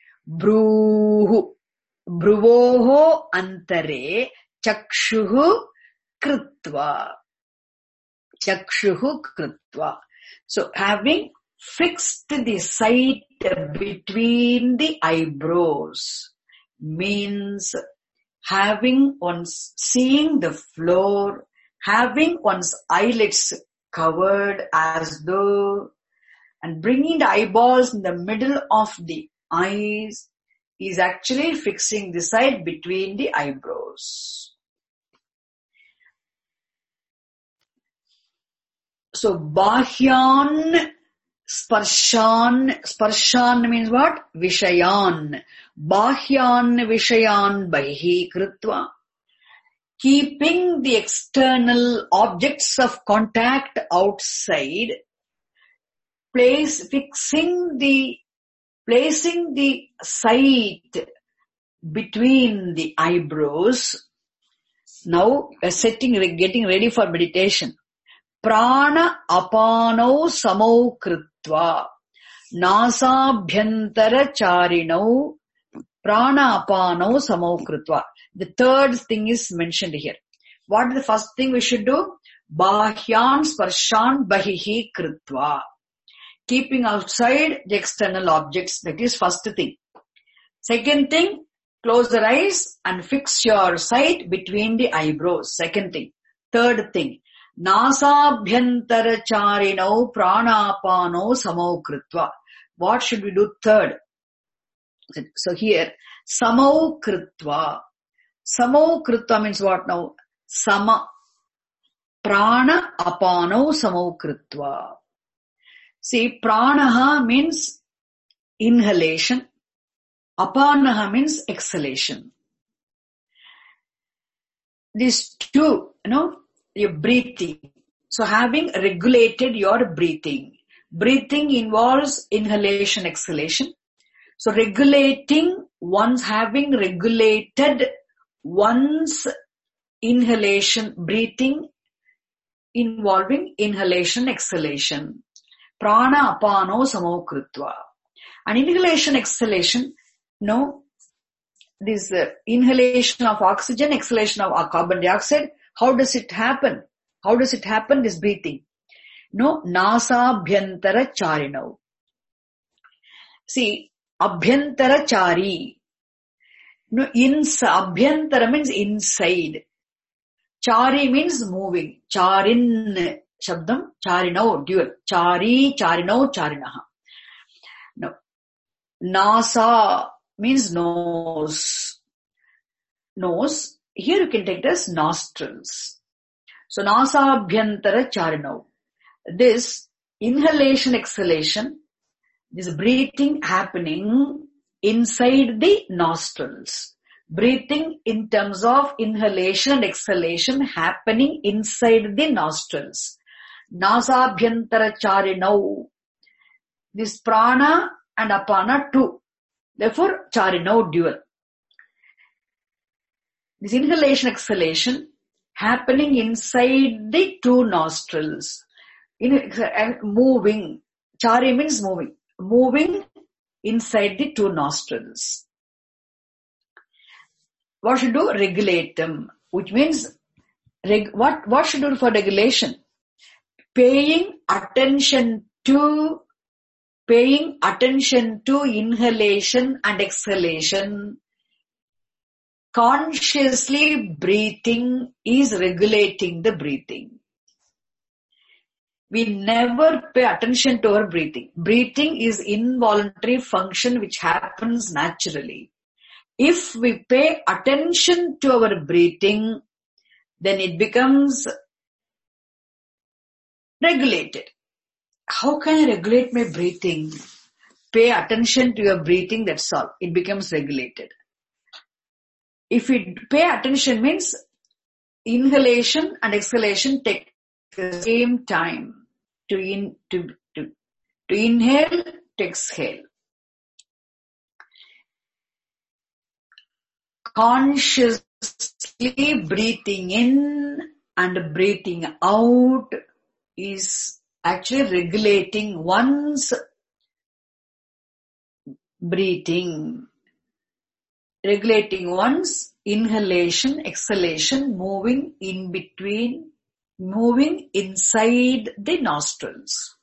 Bhruvoho antare chakshuhu krutva. Chakshuhu krutva. So having fixed the sight between the eyebrows means having one's seeing the floor, having one's eyelids covered as though, and bringing the eyeballs in the middle of the eyes is actually fixing the sight between the eyebrows. So, bahyan, sparshan means what? Vishayan. Bahyan vishayan baihi krutva. Keeping the external objects of contact outside, placing the sight between the eyebrows. Now, getting ready for meditation. Prana apanau samau krutva. Nasabhyantara charinau. Prana apanau samau krutva. The third thing is mentioned here. What is the first thing we should do? Bahyan sparshan bahihi krutva. Keeping outside the external objects. That is first thing. Second thing, close the eyes and fix your sight between the eyebrows. Second thing. Third thing, nasabhyantara charinau pranapano samau krutva. What should we do third? So here, samau krutva. Samau krutva means what now? Sama. Prana apano samau krutva. See, pranaha means inhalation. Apanaha means exhalation. These two, your breathing. So having regulated your breathing. Breathing involves inhalation, exhalation. So having regulated one's inhalation, breathing involving inhalation, exhalation. Prana apano samo krutva. And inhalation, exhalation, this inhalation of oxygen, exhalation of carbon dioxide, how does it happen? How does it happen, this breathing? Nasabhyantara charinau. See, abhyantara chari. Abhyantara means inside. Chari means moving. Charin shabdam, charinau, dual. Chari, charinau, charinaha. Nasa means nose. Nose. Here you can take it as nostrils. So, nasabhyantara charinau. this inhalation, exhalation, this breathing happening inside the nostrils. Breathing in terms of inhalation and exhalation happening inside the nostrils. Nasabhyantara charinau. This prana and apana two. Therefore, charinau dual. This inhalation, exhalation happening inside the two nostrils. Moving. Chari means moving. Moving inside the two nostrils. What should do? Regulate them. Which means, what should do for regulation? Paying attention to inhalation and exhalation. Consciously breathing is regulating the breathing. We never pay attention to our breathing. Breathing is involuntary function which happens naturally. If we pay attention to our breathing, then it becomes regulated. How can I regulate my breathing? Pay attention to your breathing, that's all. It becomes regulated. If we pay attention means inhalation and exhalation take the same time to inhale, to exhale. Consciously breathing in and breathing out is actually regulating one's breathing. Regulating one's inhalation, exhalation, moving in between, moving inside the nostrils.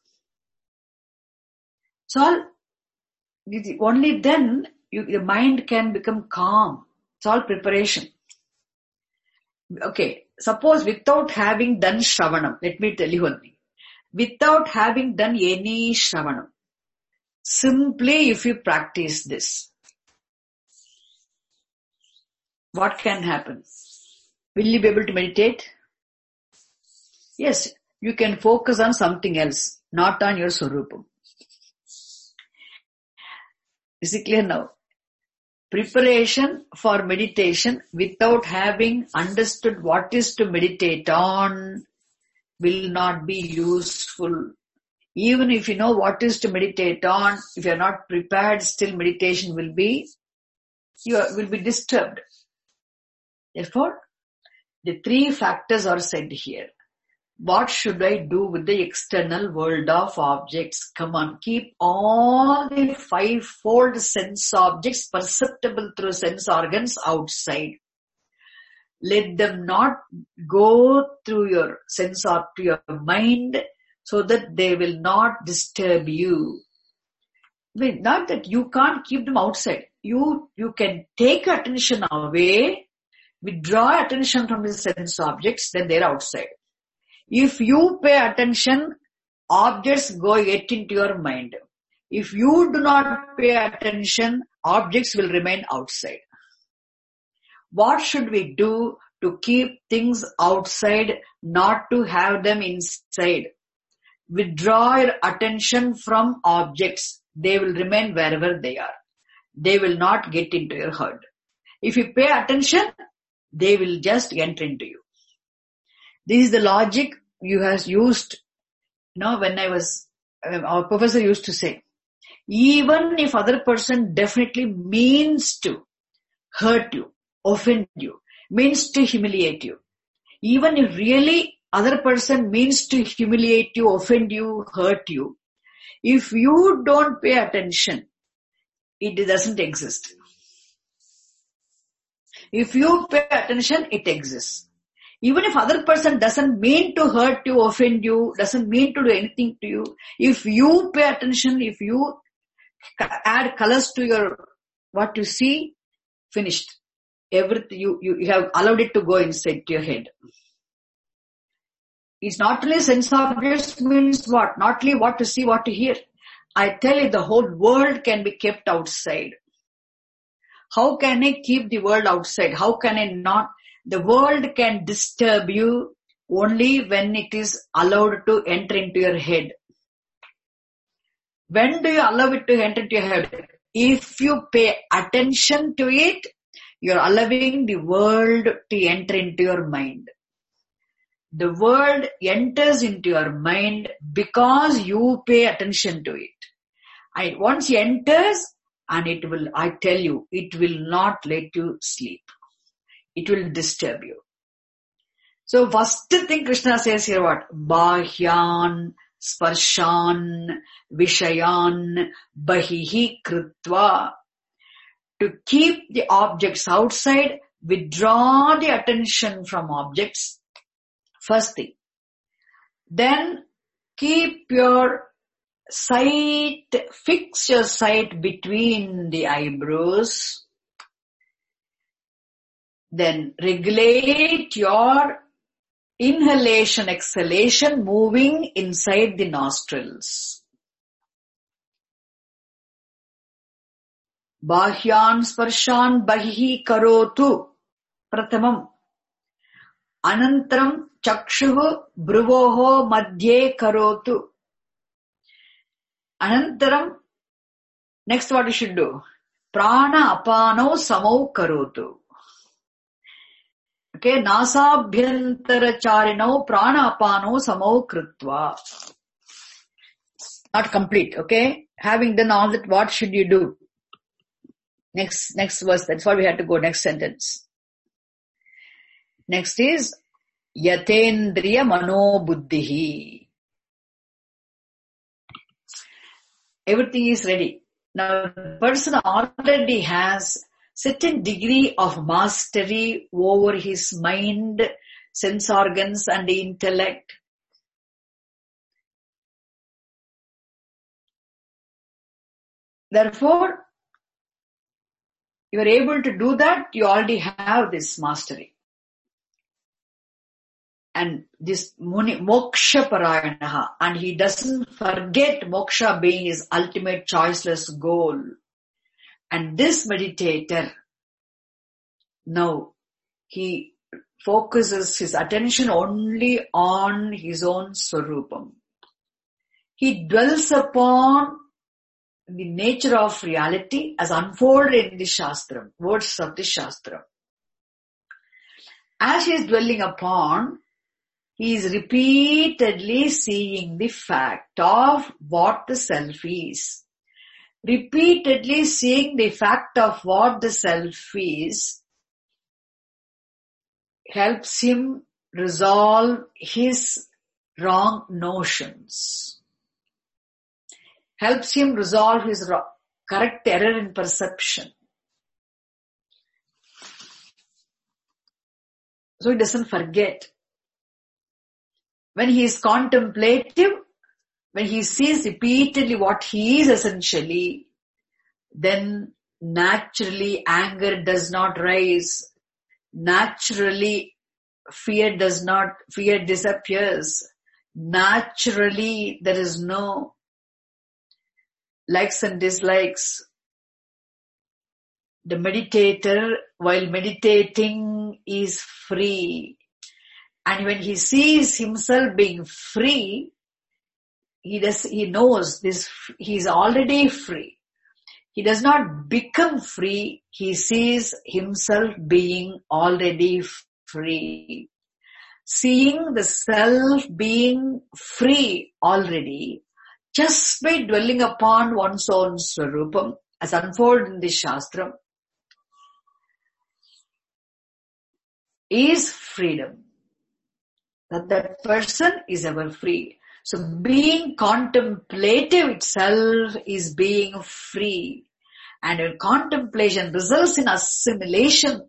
So only then the mind can become calm. It's all preparation. Okay, suppose without having done Shravanam, let me tell you one thing. Without having done any Shravanam, simply if you practice this, what can happen? Will you be able to meditate? Yes, you can focus on something else, not on your Swarupam. Is it clear now? Preparation for meditation without having understood what is to meditate on will not be useful. Even if you know what is to meditate on, if you are not prepared, still meditation will be disturbed. Therefore, the three factors are said here. What should I do with the external world of objects? Come on, keep all the five-fold sense objects perceptible through sense organs outside. Let them not go through your sense or to your mind so that they will not disturb you. Not that you can't keep them outside. You can take attention away, withdraw attention from the sense objects, then they're outside. If you pay attention, objects get into your mind. If you do not pay attention, objects will remain outside. What should we do to keep things outside, not to have them inside? Withdraw your attention from objects. They will remain wherever they are. They will not get into your head. If you pay attention, they will just enter into you. This is the logic you have used, when our professor used to say, even if other person definitely means to hurt you, offend you, means to humiliate you, even if really other person means to humiliate you, offend you, hurt you, if you don't pay attention, it doesn't exist. If you pay attention, it exists. Even if other person doesn't mean to hurt you, offend you, doesn't mean to do anything to you, if you pay attention, if you add colors to your what you see, finished. Everything you have allowed it to go inside to your head. It's not only sense objects means what? Not only what to see, what to hear. I tell you, the whole world can be kept outside. How can I keep the world outside? How can I not? The world can disturb you. only when it is allowed to enter into your head. When do you allow it to enter into your head? If you pay attention to it, you're allowing the world to enter into your mind. The world enters into your mind because you pay attention to it. And once it enters, and it will, I tell you, it will not let you sleep. It will disturb you. So first thing Krishna says here what? Bahyan, sparshan, vishayan, bahihi kritva. To keep the objects outside, withdraw the attention from objects. First thing. Then keep your sight, fix your sight between the eyebrows. Then regulate your inhalation, exhalation, moving inside the nostrils. Bahyan sparshan bahihi karotu. Prathamam. Anantaram chakshuhu bhruvoho madhye karotu. Anantaram, next what you should do? Prana apano samau karotu. Okay, nasabhyantara charino prana apano samau kritva. Not complete, okay? Having done all that, what should you do? Next verse, that's why we had to go next sentence. Next is, yatendriya mano buddhihi. Everything is ready. Now, the person already has certain degree of mastery over his mind, sense organs and the intellect. Therefore, you are able to do that, you already have this mastery. And this Muni, moksha parayanaha, and he doesn't forget moksha being his ultimate choiceless goal. And this meditator, now, he focuses his attention only on his own Swarupam. He dwells upon the nature of reality as unfolded in the Shastram, words of the Shastram. As he is dwelling upon, he is repeatedly seeing the fact of what the self is. Repeatedly seeing the fact of what the self is helps him resolve his wrong notions. Helps him resolve his correct error in perception. So he doesn't forget. When he is contemplative, when he sees repeatedly what he is essentially, then naturally anger does not rise. Naturally fear disappears. Naturally there is no likes and dislikes. The meditator, while meditating, is free. And when he sees himself being free, he knows this, he is already free. He does not become free, he sees himself being already free. Seeing the self being free already, just by dwelling upon one's own Swarupam, as unfolded in the Shastram, is freedom. That person is ever free. So being contemplative itself is being free. And when contemplation results in assimilation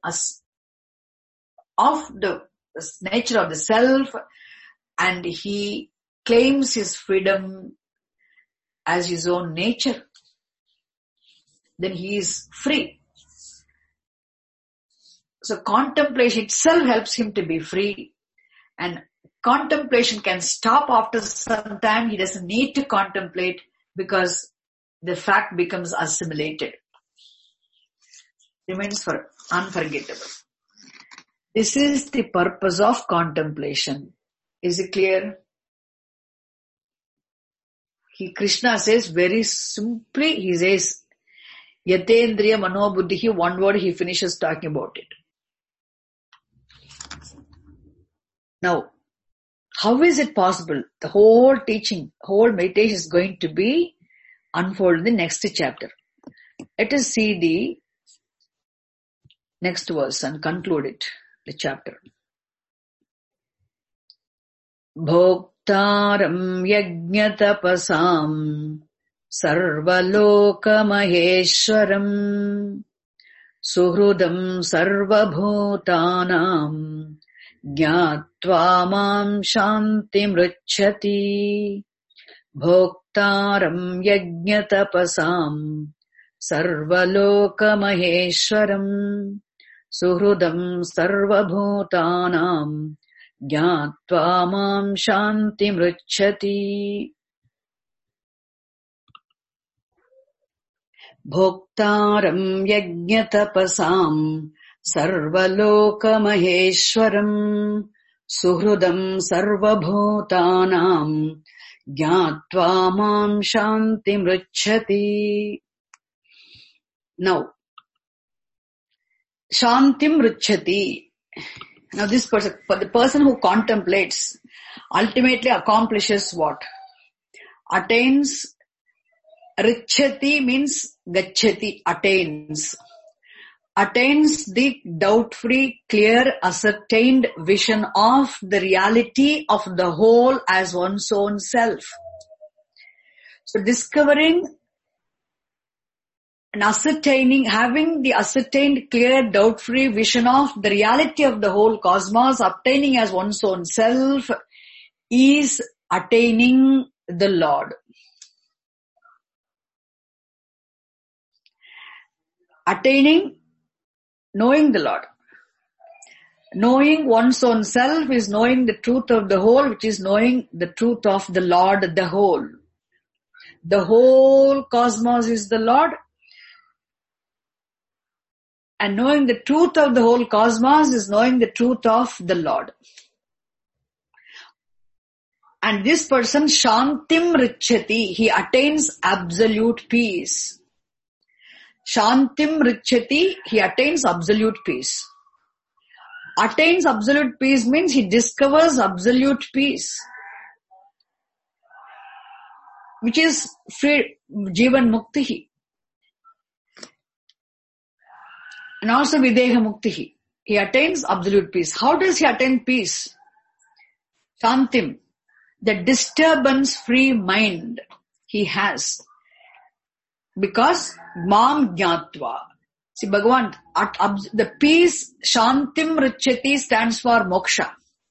of the nature of the self, and he claims his freedom as his own nature, then he is free. So contemplation itself helps him to be free. And contemplation can stop after some time. He doesn't need to contemplate because the fact becomes assimilated. Remains unforgettable. This is the purpose of contemplation. Is it clear? Krishna says very simply, he says, Yatendriya Manobuddhihi, one word he finishes talking about it. Now, how is it possible? The whole teaching, whole meditation is going to be unfolded in the next chapter. Let us see the next verse and conclude it, the chapter. Bhoktaram yajñatapasam sarvalokamaheshwaram suhrudam sarvabhutanam jnatva mam shantimrucchati. Bhoktaram yajñatapasam sarvalokamaheshwaram suhrudam sarvabhutanam jnatva mam shantimrucchati. Bhoktaram yajñatapasam sarvalokamaheshwaram suhrudam sarvabhutanam jnatva mam shantimrucchati. Now, shantimrucchati. Now this person, for the person who contemplates, ultimately accomplishes what? Attains. Richati means gacchati, attains. Attains the doubt-free, clear, ascertained vision of the reality of the whole as one's own self. So discovering and ascertaining, having the ascertained, clear, doubt-free vision of the reality of the whole cosmos, obtaining as one's own self, is attaining the Lord. Attaining, knowing the Lord. Knowing one's own self is knowing the truth of the whole, which is knowing the truth of the Lord, the whole. The whole cosmos is the Lord. And knowing the truth of the whole cosmos is knowing the truth of the Lord. And this person, Shantim Richati, he attains absolute peace. Shantim Richati, he attains absolute peace. Attains absolute peace means he discovers absolute peace, which is free, Jivan Muktihi. And also Videha Muktihi. He attains absolute peace. How does he attain peace? Shantim, the disturbance-free mind he has. Because Mam Jnatva. See, Bhagavan, the peace, Shantim Richati stands for moksha.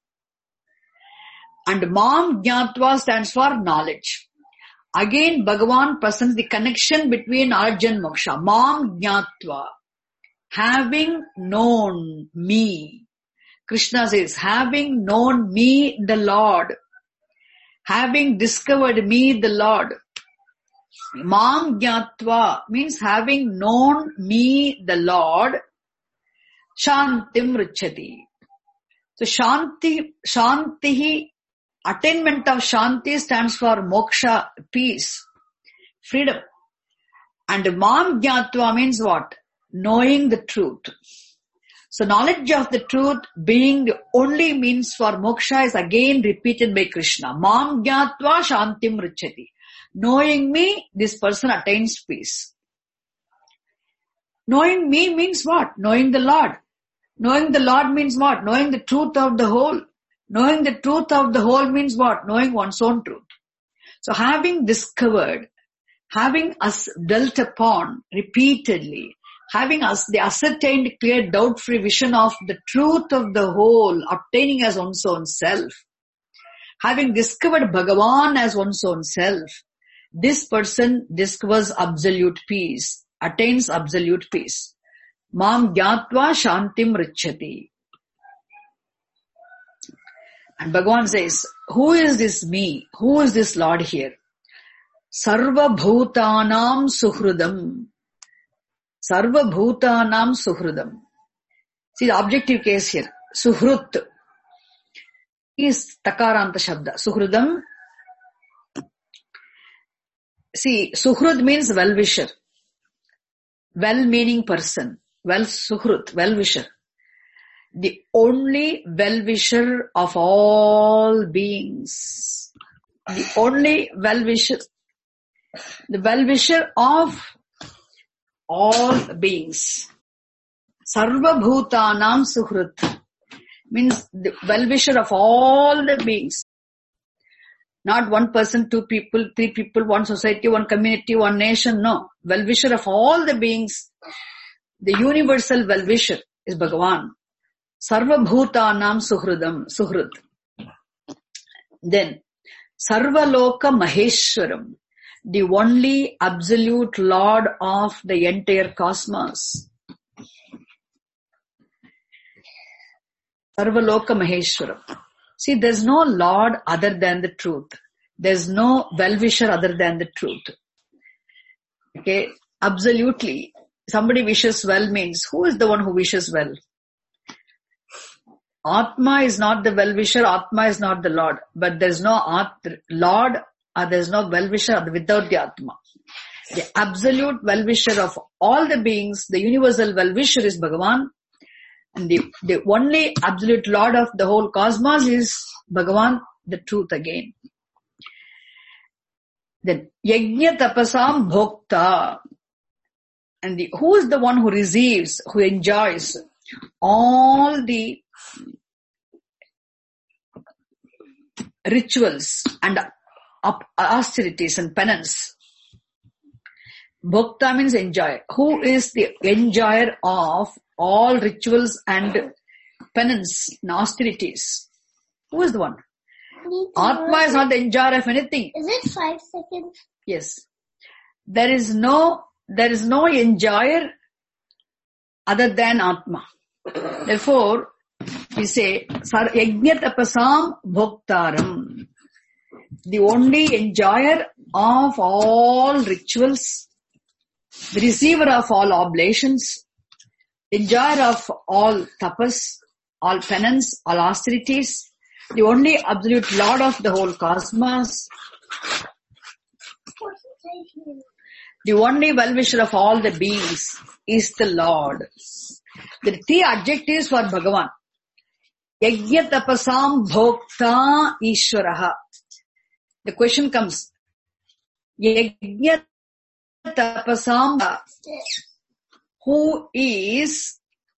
And Mam Jnatva stands for knowledge. Again, Bhagavan presents the connection between knowledge and moksha. Mam Jnatva. Having known me. Krishna says, having known me, the Lord. Having discovered me, the Lord. Mam Jnatva means having known me, the Lord. Shantim Richati. So Shantihi, attainment of Shanti stands for moksha, peace, freedom. And Mam Jnatva means what? Knowing the truth. So knowledge of the truth being the only means for moksha is again repeated by Krishna. Mam Jnatva Shantim Richati. Knowing me, this person attains peace. Knowing me means what? Knowing the Lord. Knowing the Lord means what? Knowing the truth of the whole. Knowing the truth of the whole means what? Knowing one's own truth. So having discovered, having dwelt upon repeatedly, having the ascertained, clear, doubt-free vision of the truth of the whole, obtaining as one's own self, having discovered Bhagavan as one's own self, this person discovers absolute peace, attains absolute peace. Mam Jnatva Shantim Richati. And Bhagavan says, who is this me? Who is this Lord here? Sarva Bhutanam Suhrudam. Sarva Bhutanam Suhrudam. See the objective case here. Suhrut. is takaranta shabda. Suhrudam. See, suhrud means well-wisher. Well-meaning person. Suhrud, well-wisher. The only well-wisher of all beings. The only well-wisher. The well-wisher of all beings. Sarva bhutanam suhrut. Means the well-wisher of all the beings. Not one person, two people, three people, one society, one community, one nation. No. Well-wisher of all the beings. The universal well-wisher is Bhagavan. Sarva bhutanam suhrud. Then, Sarva loka maheshwaram. The only absolute Lord of the entire cosmos. Sarvaloka Maheshwaram. See, there's no Lord other than the truth. There's no well-wisher other than the truth. Okay, absolutely. Somebody wishes well means, who is the one who wishes well? Atma is not the well-wisher, Atma is not the Lord. But there's no Lord, there's no well-wisher without the Atma. The absolute well-wisher of all the beings, the universal well-wisher is Bhagavan. And the only absolute Lord of the whole cosmos is Bhagavan, the truth again. Then, Yajna tapasam bhokta. And who is the one who receives, who enjoys all the rituals and austerities and penance? Bhokta means enjoy. Who is the enjoyer of all rituals and penance and austerities? Who is the one? Atma is not the enjoyer of anything. Is it 5 seconds? Yes. There is no enjoyer other than Atma. Therefore, we say, Yajna tapasam bhoktaram. The only enjoyer of all rituals, the receiver of all oblations, enjoyer of all tapas, all penance, all austerities, the only absolute Lord of the whole cosmos, the only well-wisher of all the beings is the Lord. The three adjectives for Bhagavan. Yajna tapasam bhokta ishvaraha. The question comes, Yajna tapasam, who is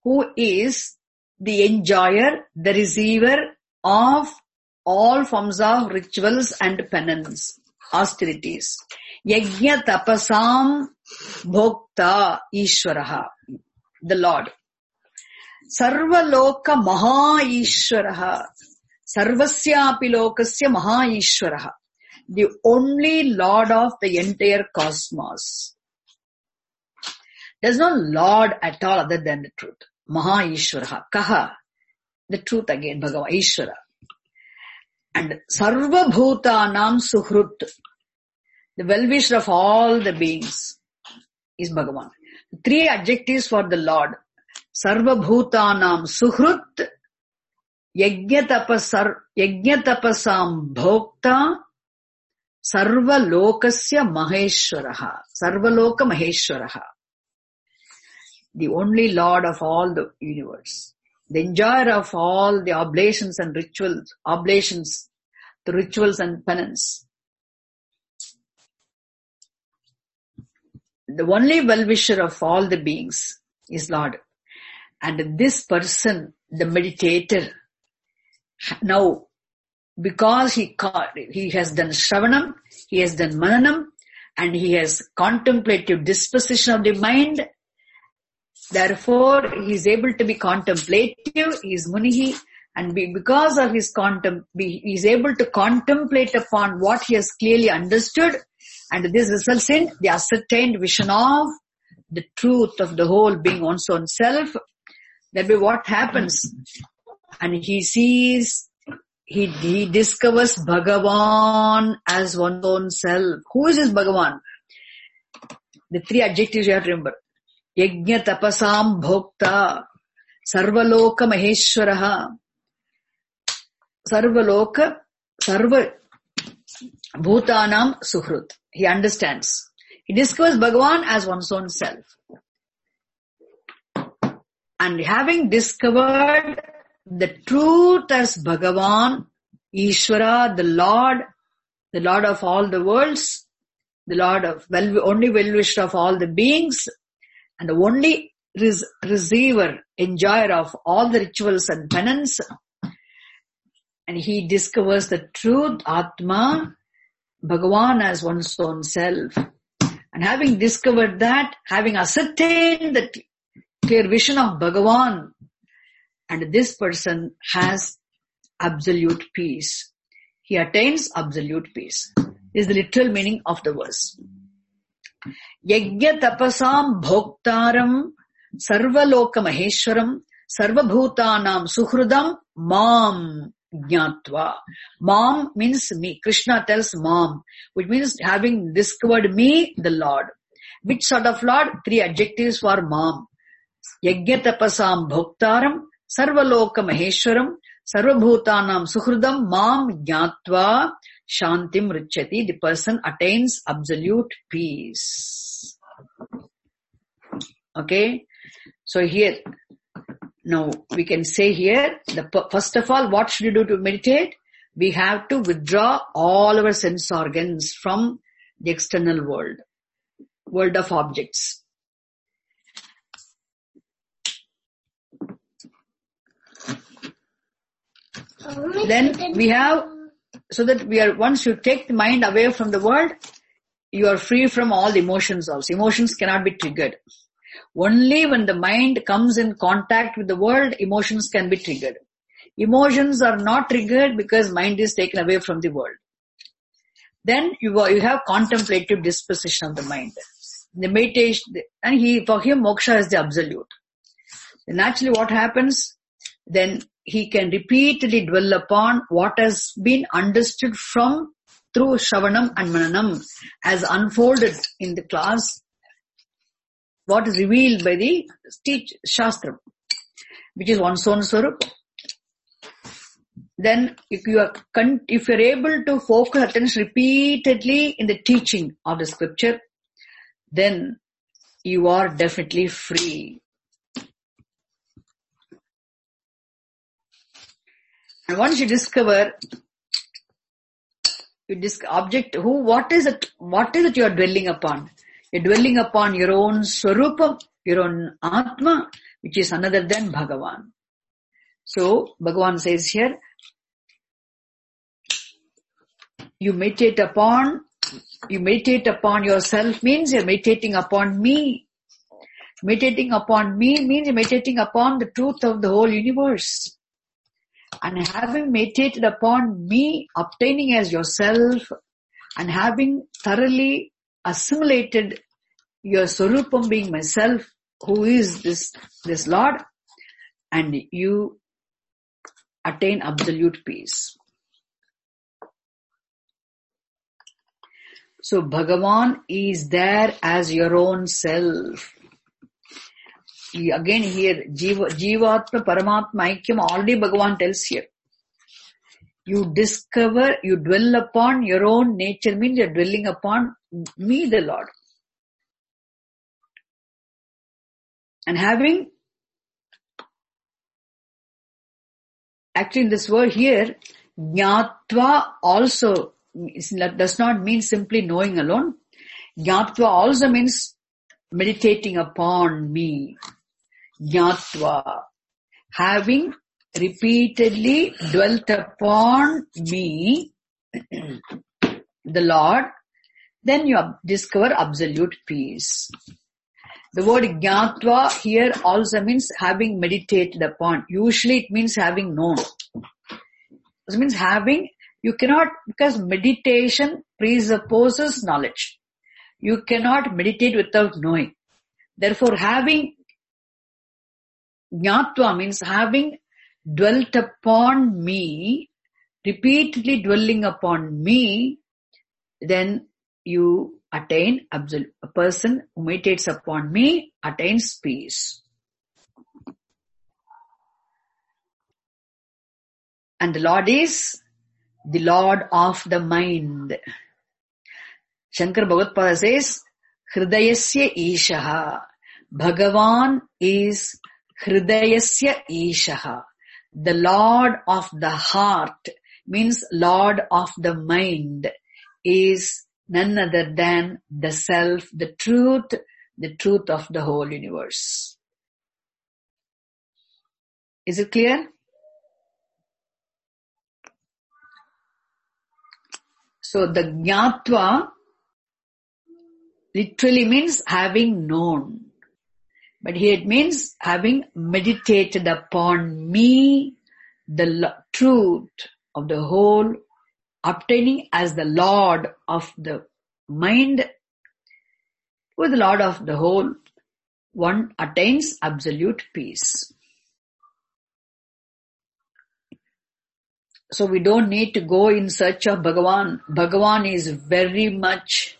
the enjoyer, the receiver of all forms of rituals and penance, austerities. Yajna tapasam bhokta ishvaraha, the Lord. Sarva loka maha ishvaraha, sarvasyapi lokasya maha ishvaraha, the only Lord of the entire cosmos. There's no Lord at all other than the truth. Maha ishvaraha, kaha, the truth again, Bhagavan, Ishvara. And Sarva Bhutanam Suhrut, the well-wisher of all the beings, is Bhagavan. Three adjectives for the Lord. Sarva Bhutanam Suhrut, Yajna tapasam bhokta, Sarva lokasya maheshwaraha. Sarva loka maheshwaraha. The only Lord of all the universe. The enjoyer of all the oblations and rituals, the rituals and penance. The only well-wisher of all the beings is Lord. And this person, the meditator, now, because he has done Shravanam, he has done Mananam, and he has contemplative disposition of the mind, therefore, he is able to be contemplative, he is Munihi, and because of his he is able to contemplate upon what he has clearly understood, and this results in the ascertained vision of the truth of the whole being one's own self. That be what happens. And he sees, he discovers Bhagavan as one's own self. Who is this Bhagavan? The three adjectives you have to remember. Yajna tapasam bhokta, sarvaloka maheshwaraha. Sarvaloka, Sarva Bhutanam Suhrut. He understands. He discovers Bhagavan as one's own self. And having discovered the truth as Bhagavan, Ishvara, the Lord of all the worlds, the Lord of only well-wisher of all the beings, and the only receiver, enjoyer of all the rituals and penance, and he discovers the truth, Atma, Bhagavan as one's own self. And having discovered that, having ascertained the clear vision of Bhagavan, and this person has absolute peace. He attains absolute peace. Is the literal meaning of the verse. Yajna tapasam bhoktaram sarvaloka maheshwaram sarvabhutanam suhrudam mam jnatva. Mam means me. Krishna tells mam, which means having discovered me, the Lord. Which sort of Lord? 3 adjectives for mam. Yajna tapasam bhoktaram sarvaloka maheshwaram sarvabhutanam suhrudam mam jnatva shantim richati. The person attains absolute peace. Okay. So here, now we can say here, first of all, what should you do to meditate? We have to withdraw all our sense organs from the external world of objects. Then we have, so that once you take the mind away from the world, you are free from all the emotions also. Emotions cannot be triggered. Only when the mind comes in contact with the world, emotions can be triggered. Emotions are not triggered because mind is taken away from the world. Then you have contemplative disposition of the mind. The meditation, and for him moksha is the absolute. And naturally what happens? Then he can repeatedly dwell upon what has been understood through Shravanam and Mananam as unfolded in the class, what is revealed by the Shastra, which is one's own Swarup. Then if you are able to focus attention repeatedly in the teaching of the scripture, then you are definitely free. And once you discover object, what is it you are dwelling upon? You're dwelling upon your own Swarupam, your own Atma, which is another than Bhagavan. So, Bhagavan says here, you meditate upon yourself means you're meditating upon me. Meditating upon me means you're meditating upon the truth of the whole universe. And having meditated upon me, obtaining as yourself, and having thoroughly assimilated your Swarupam being myself, who is this Lord, and you attain absolute peace. So Bhagavan is there as your own self. Again here, Jivatma, Paramatma, Aikyam, already Bhagavan tells here. You dwell upon your own nature, means you're dwelling upon me, the Lord. And having, actually in this word here, Jnatva also does not mean simply knowing alone. Jnatva also means meditating upon me. Jnatva, having repeatedly dwelt upon me, the Lord, then you discover absolute peace. The word Jnatva here also means having meditated upon. Usually it means having known. It means you cannot, because meditation presupposes knowledge. You cannot meditate without knowing. Therefore having Jnatva means having dwelt upon me, repeatedly dwelling upon me, then you attain absolute. A person who meditates upon me attains peace. And the Lord is the Lord of the mind. Shankar Bhagavad says, Hridayasya Ishaha. Bhagavan is Hridayasya Ishaha. The Lord of the heart means Lord of the mind is none other than the self, the truth of the whole universe. Is it clear? So the Jnatva literally means having known. But here it means having meditated upon me, the truth of the whole, obtaining as the Lord of the mind, who is the Lord of the whole, one attains absolute peace. So we don't need to go in search of Bhagavan. Bhagavan is very much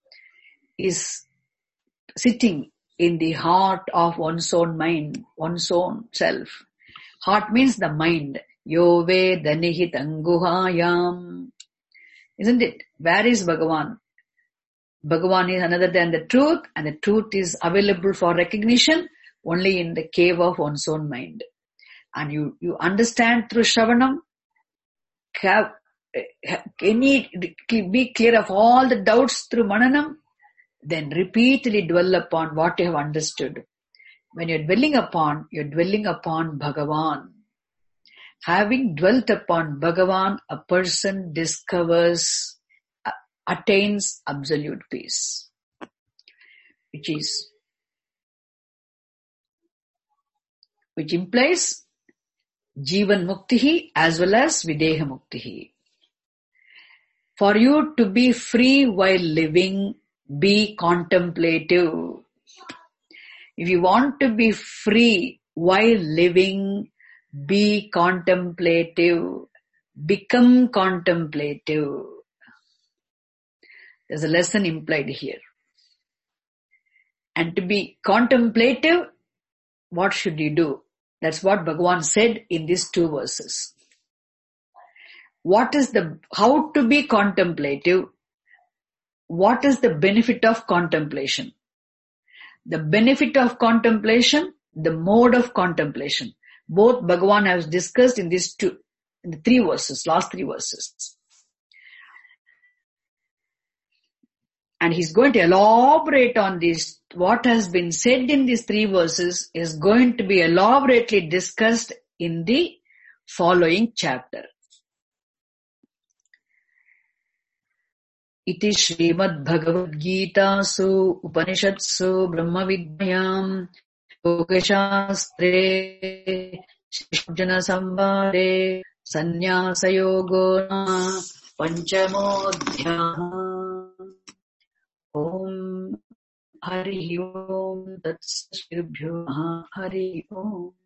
sitting in the heart of one's own mind, one's own self. Heart means the mind. Yo vedanihi tanguhayam. Isn't it? Where is Bhagavan? Bhagavan is another than the truth, and the truth is available for recognition only in the cave of one's own mind. And you understand through Shravanam, be clear of all the doubts through Mananam, then repeatedly dwell upon what you have understood. When you're dwelling upon Bhagavan. Having dwelt upon Bhagavan, a person attains absolute peace, which implies Jivan Muktihi as well as Videha Muktihi. For you to be free while living, be contemplative. If you want to be free while living, be contemplative. Become contemplative. There's a lesson implied here. And to be contemplative, what should you do? That's what Bhagavan said in these 2 verses. How to be contemplative? What is the benefit of contemplation? The benefit of contemplation, the mode of contemplation. Both Bhagavan has discussed in the 3 verses, last 3 verses. And he's going to elaborate on this. What has been said in these 3 verses is going to be elaborately discussed in the following chapter. Iti Srimad Bhagavad Gita Su Upanishatsu Brahma Vidyam Yogashastre Shishjana Sambhare Sannyasa Yogona Panchamodhyama. Om Hari Om Tat Sribhyo Hari Om.